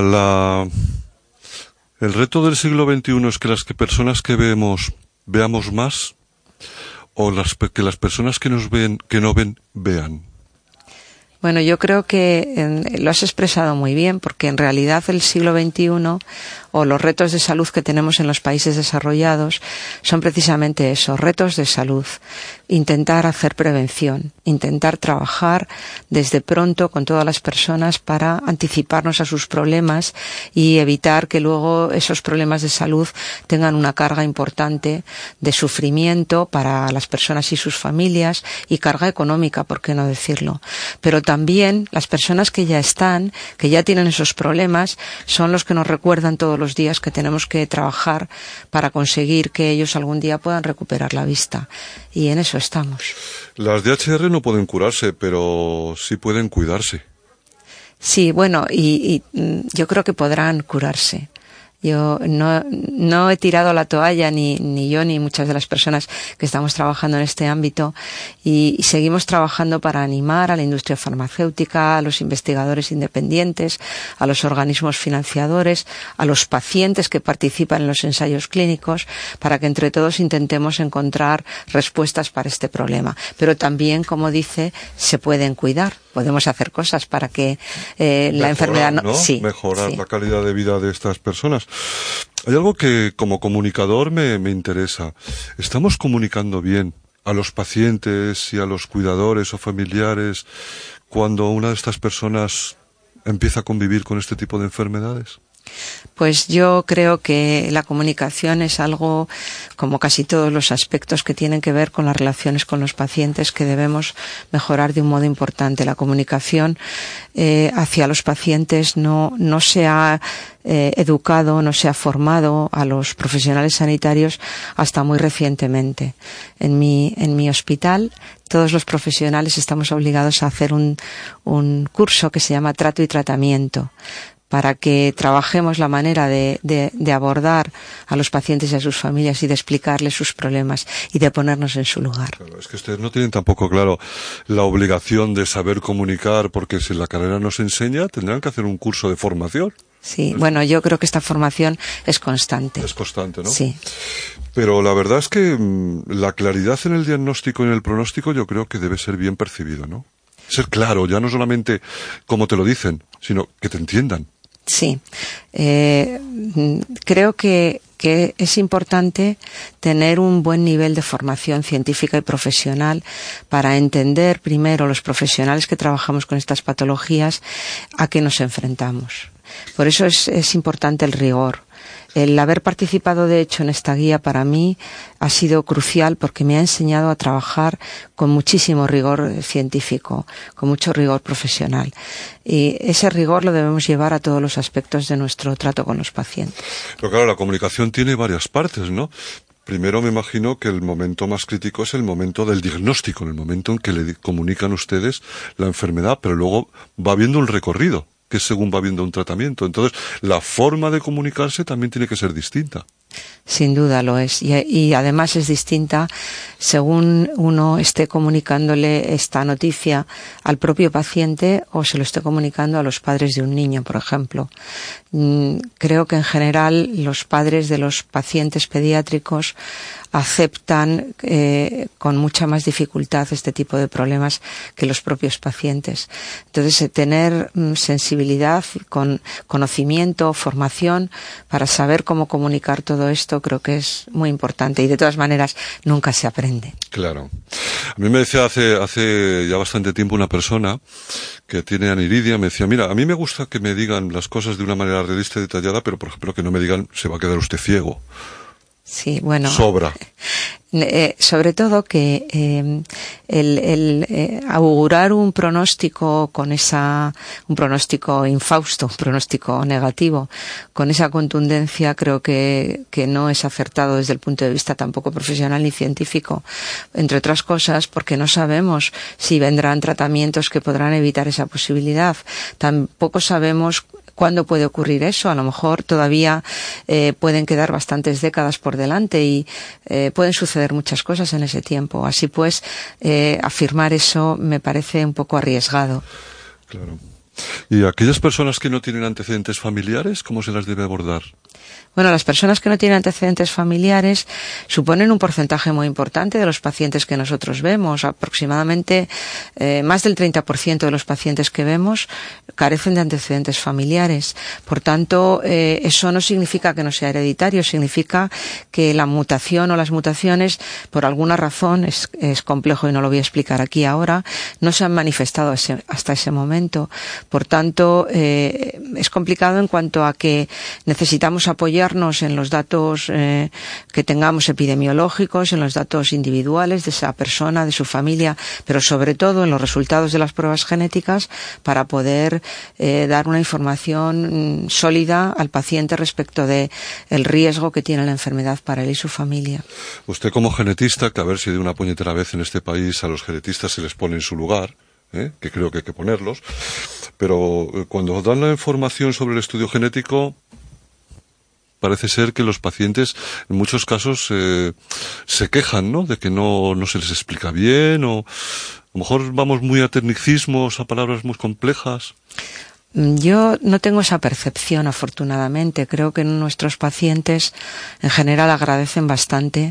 el reto del siglo XXI es que las personas que veamos más, o que las personas que no ven, vean. Bueno, yo creo que lo has expresado muy bien, porque en realidad el siglo XXI, o los retos de salud que tenemos en los países desarrollados, son precisamente eso, retos de salud. Intentar hacer prevención, intentar trabajar desde pronto con todas las personas para anticiparnos a sus problemas y evitar que luego esos problemas de salud tengan una carga importante de sufrimiento para las personas y sus familias, y carga económica, por qué no decirlo. Pero también las personas que ya tienen esos problemas, son los que nos recuerdan todos los días que tenemos que trabajar para conseguir que ellos algún día puedan recuperar la vista. Y en eso estamos. Las DHR no pueden curarse, pero sí pueden cuidarse. Sí, bueno, y yo creo que podrán curarse. Yo no he tirado la toalla, ni yo ni muchas de las personas que estamos trabajando en este ámbito, y seguimos trabajando para animar a la industria farmacéutica, a los investigadores independientes, a los organismos financiadores, a los pacientes que participan en los ensayos clínicos, para que entre todos intentemos encontrar respuestas para este problema. Pero también, como dice, se pueden cuidar. Podemos hacer cosas para que la enfermedad no... Sí, mejorar la calidad de vida de estas personas. Hay algo que como comunicador me interesa. ¿Estamos comunicando bien a los pacientes y a los cuidadores o familiares cuando una de estas personas empieza a convivir con este tipo de enfermedades? Pues yo creo que la comunicación es algo, como casi todos los aspectos que tienen que ver con las relaciones con los pacientes, que debemos mejorar de un modo importante. La comunicación hacia los pacientes no se ha educado, no se ha formado a los profesionales sanitarios hasta muy recientemente. En mi hospital, todos los profesionales estamos obligados a hacer un curso que se llama Trato y Tratamiento, para que trabajemos la manera de abordar a los pacientes y a sus familias y de explicarles sus problemas y de ponernos en su lugar. Claro, es que ustedes no tienen tampoco claro la obligación de saber comunicar, porque si la carrera nos enseña, tendrán que hacer un curso de formación. Sí, bueno, yo creo que esta formación es constante. Es constante, ¿no? Sí. Pero la verdad es que la claridad en el diagnóstico y en el pronóstico yo creo que debe ser bien percibido, ¿no? Ser claro, ya no solamente como te lo dicen, sino que te entiendan. Sí, creo que es importante tener un buen nivel de formación científica y profesional para entender primero, los profesionales que trabajamos con estas patologías, a qué nos enfrentamos. Por eso es importante el rigor. El haber participado, de hecho, en esta guía para mí ha sido crucial porque me ha enseñado a trabajar con muchísimo rigor científico, con mucho rigor profesional. Y ese rigor lo debemos llevar a todos los aspectos de nuestro trato con los pacientes. Pero claro, la comunicación tiene varias partes, ¿no? Primero me imagino que el momento más crítico es el momento del diagnóstico, el momento en que le comunican ustedes la enfermedad, pero luego va viendo un recorrido, que es según va viendo un tratamiento. Entonces, la forma de comunicarse también tiene que ser distinta. Sin duda lo es. Y además es distinta según uno esté comunicándole esta noticia al propio paciente o se lo esté comunicando a los padres de un niño, por ejemplo. Creo que en general los padres de los pacientes pediátricos aceptan con mucha más dificultad este tipo de problemas que los propios pacientes. Entonces, tener sensibilidad, conocimiento, formación para saber cómo comunicar todo esto creo que es muy importante y de todas maneras nunca se aprende. Claro. A mí me decía hace ya bastante tiempo una persona que tiene aniridia, me decía, mira, a mí me gusta que me digan las cosas de una manera realista y detallada, pero por ejemplo que no me digan se va a quedar usted ciego. Sí, bueno. Sobra. Sobre todo que el augurar un pronóstico un pronóstico infausto, un pronóstico negativo, con esa contundencia creo que no es acertado desde el punto de vista tampoco profesional ni científico, entre otras cosas porque no sabemos si vendrán tratamientos que podrán evitar esa posibilidad. Tampoco sabemos ¿cuándo puede ocurrir eso? A lo mejor todavía pueden quedar bastantes décadas por delante y pueden suceder muchas cosas en ese tiempo. Así pues, afirmar eso me parece un poco arriesgado. Claro. ¿Y aquellas personas que no tienen antecedentes familiares, cómo se las debe abordar? Bueno, las personas que no tienen antecedentes familiares suponen un porcentaje muy importante de los pacientes que nosotros vemos. Aproximadamente más del 30% de los pacientes que vemos carecen de antecedentes familiares. Por tanto, eso no significa que no sea hereditario, significa que la mutación o las mutaciones, por alguna razón, es complejo y no lo voy a explicar aquí ahora, no se han manifestado hasta ese momento. Por tanto, es complicado en cuanto a que necesitamos apoyarnos en los datos que tengamos epidemiológicos, en los datos individuales de esa persona, de su familia, pero sobre todo en los resultados de las pruebas genéticas para poder dar una información sólida al paciente respecto de el riesgo que tiene la enfermedad para él y su familia. Usted como genetista, que a ver si de una puñetera vez en este país a los genetistas se les pone en su lugar, que creo que hay que ponerlos, pero cuando dan la información sobre el estudio genético, parece ser que los pacientes en muchos casos se quejan, ¿no?, de que no se les explica bien, o a lo mejor vamos muy a tecnicismos, a palabras muy complejas. Yo no tengo esa percepción, afortunadamente. Creo que nuestros pacientes en general agradecen bastante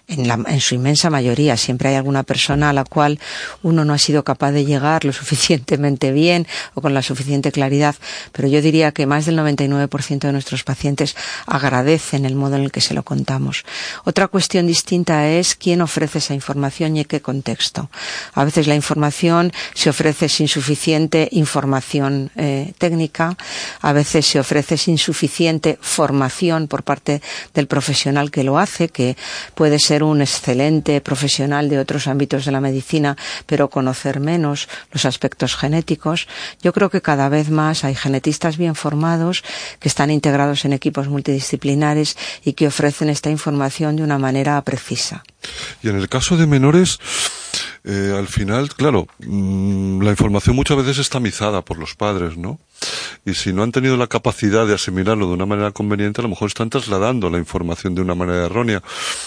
en su inmensa mayoría. Siempre hay alguna persona a la cual uno no ha sido capaz de llegar lo suficientemente bien o con la suficiente claridad, pero yo diría que más del 99% de nuestros pacientes agradecen el modo en el que se lo contamos. Otra cuestión distinta es quién ofrece esa información y en qué contexto. A veces la información se ofrece sin suficiente información técnica, a veces se ofrece sin suficiente formación por parte del profesional que lo hace, que puede ser un excelente profesional de otros ámbitos de la medicina, pero conocer menos los aspectos genéticos. Yo creo que cada vez más hay genetistas bien formados que están integrados en equipos multidisciplinares y que ofrecen esta información de una manera precisa. Y en el caso de menores, al final, claro, la información muchas veces es tamizada por los padres, ¿no? Y si no han tenido la capacidad de asimilarlo de una manera conveniente, a lo mejor están trasladando la información de una manera errónea.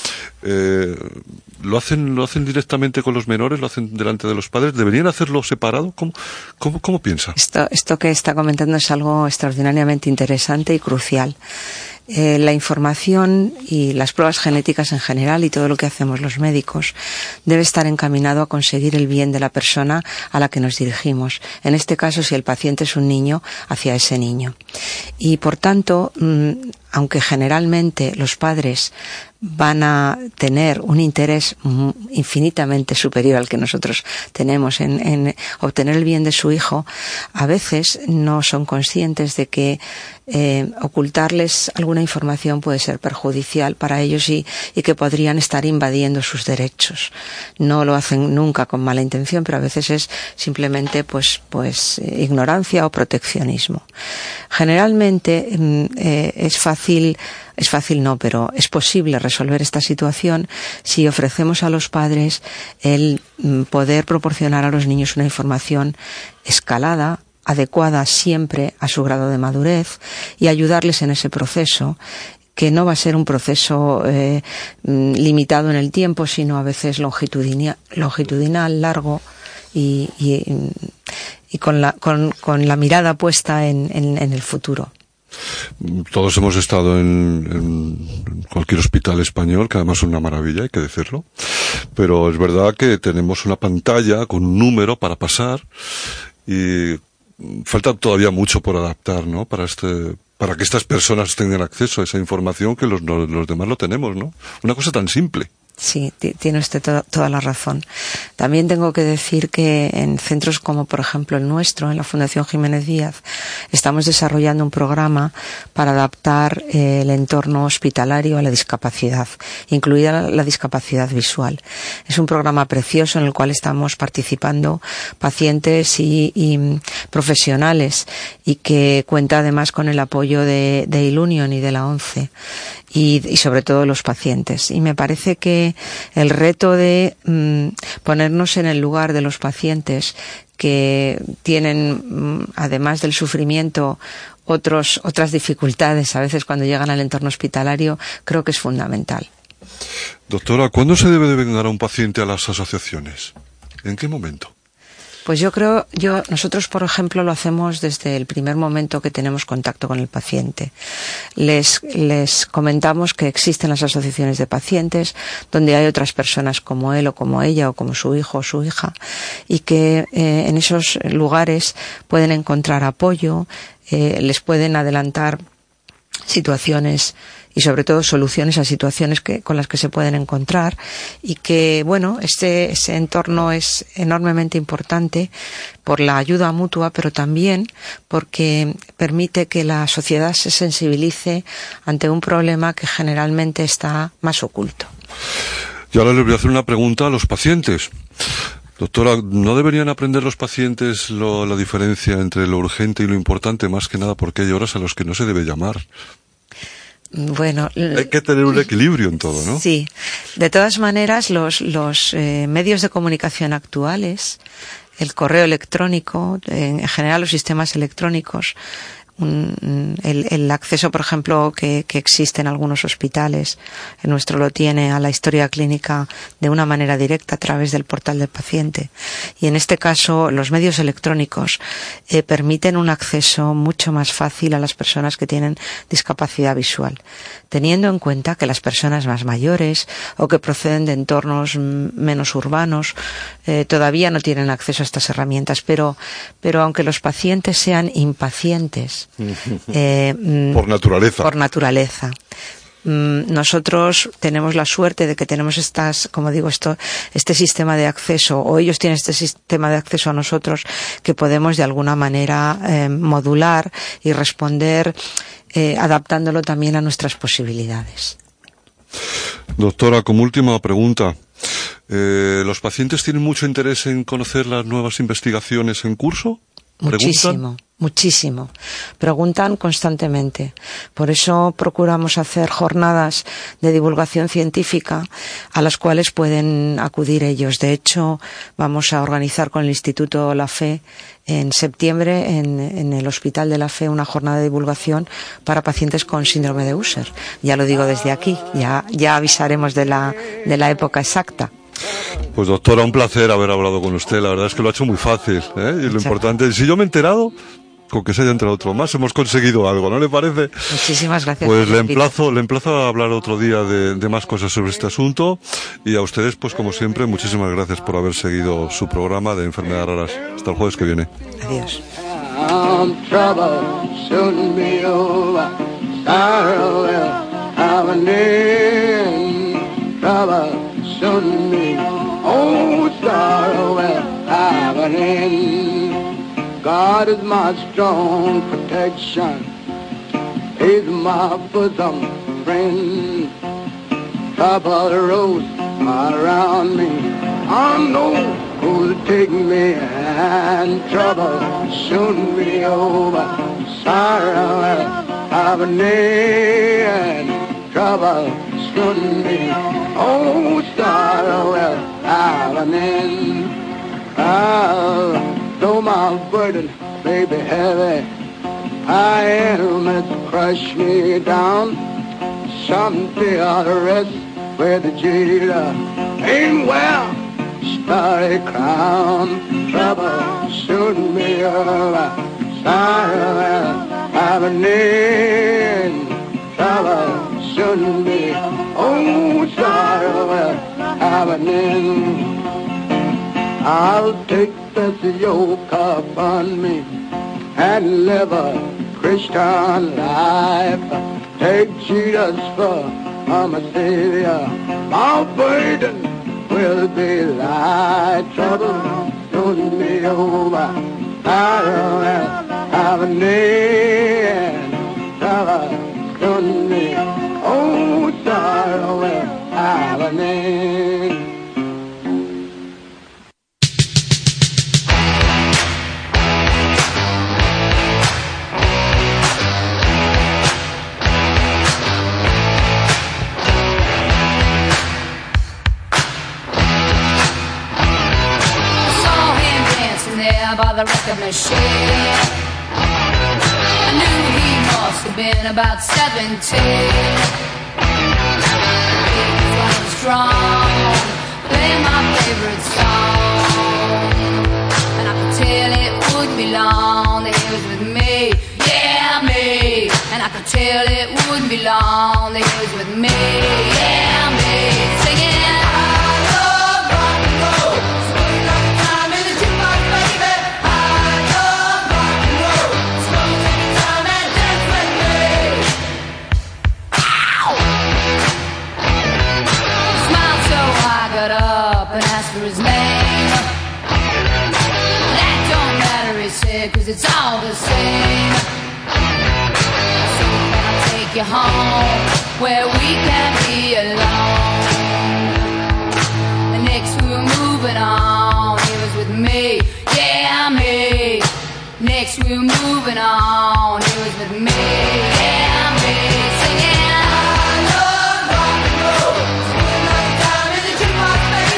¿Lo hacen directamente con los menores? ¿Lo hacen delante de los padres? ¿Deberían hacerlo separado? ¿Cómo piensa? Esto que está comentando es algo extraordinariamente interesante y crucial. La información y las pruebas genéticas en general y todo lo que hacemos los médicos debe estar encaminado a conseguir el bien de la persona a la que nos dirigimos. En este caso, si el paciente es un niño, hacia ese niño. Y por tanto, aunque generalmente los padres van a tener un interés infinitamente superior al que nosotros tenemos en obtener el bien de su hijo, a veces no son conscientes de que ocultarles alguna información puede ser perjudicial para ellos y que podrían estar invadiendo sus derechos. No lo hacen nunca con mala intención, pero a veces es simplemente pues ignorancia o proteccionismo. Generalmente es fácil no, pero es posible resolver esta situación si ofrecemos a los padres el poder proporcionar a los niños una información escalada, adecuada siempre a su grado de madurez y ayudarles en ese proceso, que no va a ser un proceso limitado en el tiempo, sino a veces longitudinal, largo y con la mirada puesta en el futuro. Todos hemos estado en cualquier hospital español, que además es una maravilla, hay que decirlo, pero es verdad que tenemos una pantalla con un número para pasar y falta todavía mucho por adaptar, ¿no? Para que estas personas tengan acceso a esa información que los demás lo tenemos, ¿no? Una cosa tan simple. Sí, tiene usted toda la razón. También tengo que decir que en centros como, por ejemplo, el nuestro, en la Fundación Jiménez Díaz, estamos desarrollando un programa para adaptar el entorno hospitalario a la discapacidad, incluida la discapacidad visual. Es un programa precioso en el cual estamos participando pacientes y profesionales y que cuenta además con el apoyo de Ilunion y de la ONCE y sobre todo los pacientes. Y me parece que el reto de ponernos en el lugar de los pacientes que tienen, además del sufrimiento, otras dificultades a veces cuando llegan al entorno hospitalario, creo que es fundamental. Doctora, ¿cuándo se debe de vengar a un paciente a las asociaciones? ¿En qué momento? Pues nosotros, por ejemplo, lo hacemos desde el primer momento que tenemos contacto con el paciente. Les comentamos que existen las asociaciones de pacientes, donde hay otras personas como él o como ella o como su hijo o su hija, y que en esos lugares pueden encontrar apoyo, les pueden adelantar situaciones y sobre todo soluciones a situaciones con las que se pueden encontrar, y que ese entorno es enormemente importante por la ayuda mutua, pero también porque permite que la sociedad se sensibilice ante un problema que generalmente está más oculto. Y ahora les voy a hacer una pregunta a los pacientes. Doctora, ¿no deberían aprender los pacientes la diferencia entre lo urgente y lo importante, más que nada porque hay horas a las que no se debe llamar? Bueno, hay que tener un equilibrio en todo, ¿no? Sí. De todas maneras, los medios de comunicación actuales, el correo electrónico, en general los sistemas electrónicos, el acceso, por ejemplo, que existe en algunos hospitales, el nuestro lo tiene, a la historia clínica de una manera directa a través del portal del paciente. Y en este caso, los medios electrónicos permiten un acceso mucho más fácil a las personas que tienen discapacidad visual, teniendo en cuenta que las personas más mayores o que proceden de entornos menos urbanos todavía no tienen acceso a estas herramientas, pero aunque los pacientes sean impacientes por naturaleza, nosotros tenemos la suerte de que tenemos este sistema de acceso, o ellos tienen este sistema de acceso a nosotros, que podemos de alguna manera modular y responder adaptándolo también a nuestras posibilidades. Doctora, como última pregunta, ¿los pacientes tienen mucho interés en conocer las nuevas investigaciones en curso? Muchísimo. Preguntan constantemente. Por eso procuramos hacer jornadas de divulgación científica a las cuales pueden acudir ellos. De hecho, vamos a organizar con el Instituto La Fe en septiembre en el Hospital de La Fe una jornada de divulgación para pacientes con síndrome de Usher. Ya lo digo desde aquí, ya avisaremos de la época exacta. Pues doctora, un placer haber hablado con usted. La verdad es que lo ha hecho muy fácil, ¿eh? Y lo importante, si yo me he enterado, con que se haya enterado otro más, hemos conseguido algo, ¿no le parece? Muchísimas gracias. Pues le emplazo a hablar otro día de más cosas sobre este asunto, y a ustedes, pues como siempre, muchísimas gracias por haber seguido su programa de Enfermedades Raras. Hasta el jueves que viene. Adiós. Soon me, oh, sorrow will have an end. God is my strong protection, He's my bosom friend. Trouble rose around me, I know who'll take me, and trouble soon be over. Sorrow will have an end. Trouble soon be, oh, sorrow will have an end. Though my burden may be heavy, I am it crush me down. Someday I'll rest where the jailer ain't well, starry crown. Trouble soon be over. Sorrow will have an end. Trouble soon be, oh, sorrow will have an end. I'll take this yoke upon me and live a Christian life. Take Jesus for my Savior, my burden will be light. Trouble soon be over. Sorrow will have an end. Trouble soon be, oh, sorrow will have an end. By the record machine, I knew he must have been about 17. He was strong, playing my favorite song, and I could tell it wouldn't be long that he was with me, yeah, me. And I could tell it wouldn't be long that he was with me, yeah, me. Singing, I love rock and roll, sweet like a time in the jukebox, baby. And asked for his name. That don't matter, he said, 'cause it's all the same. So can I take you home where we can be alone? And next we were moving on, he was with me, yeah, me. Next we were moving on, he was with me, yeah, me. Singing, I love rock and roll, sweet like a time in the jukebox, baby.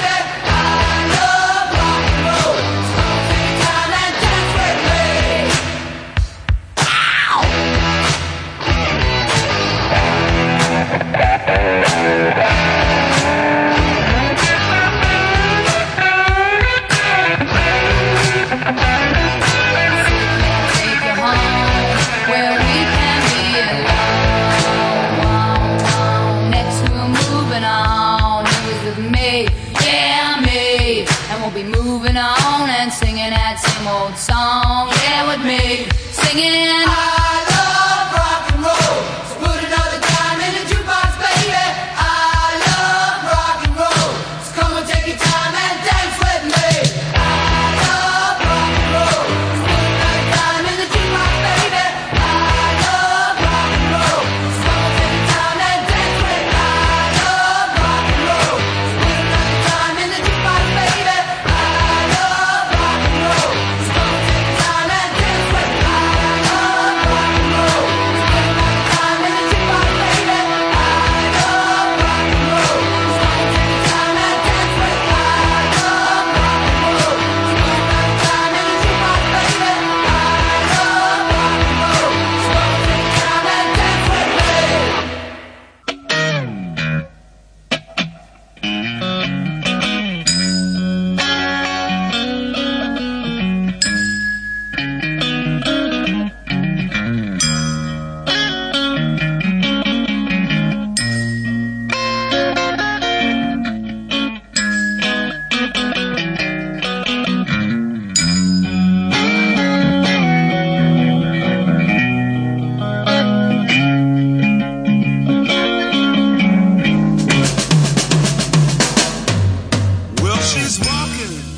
talking.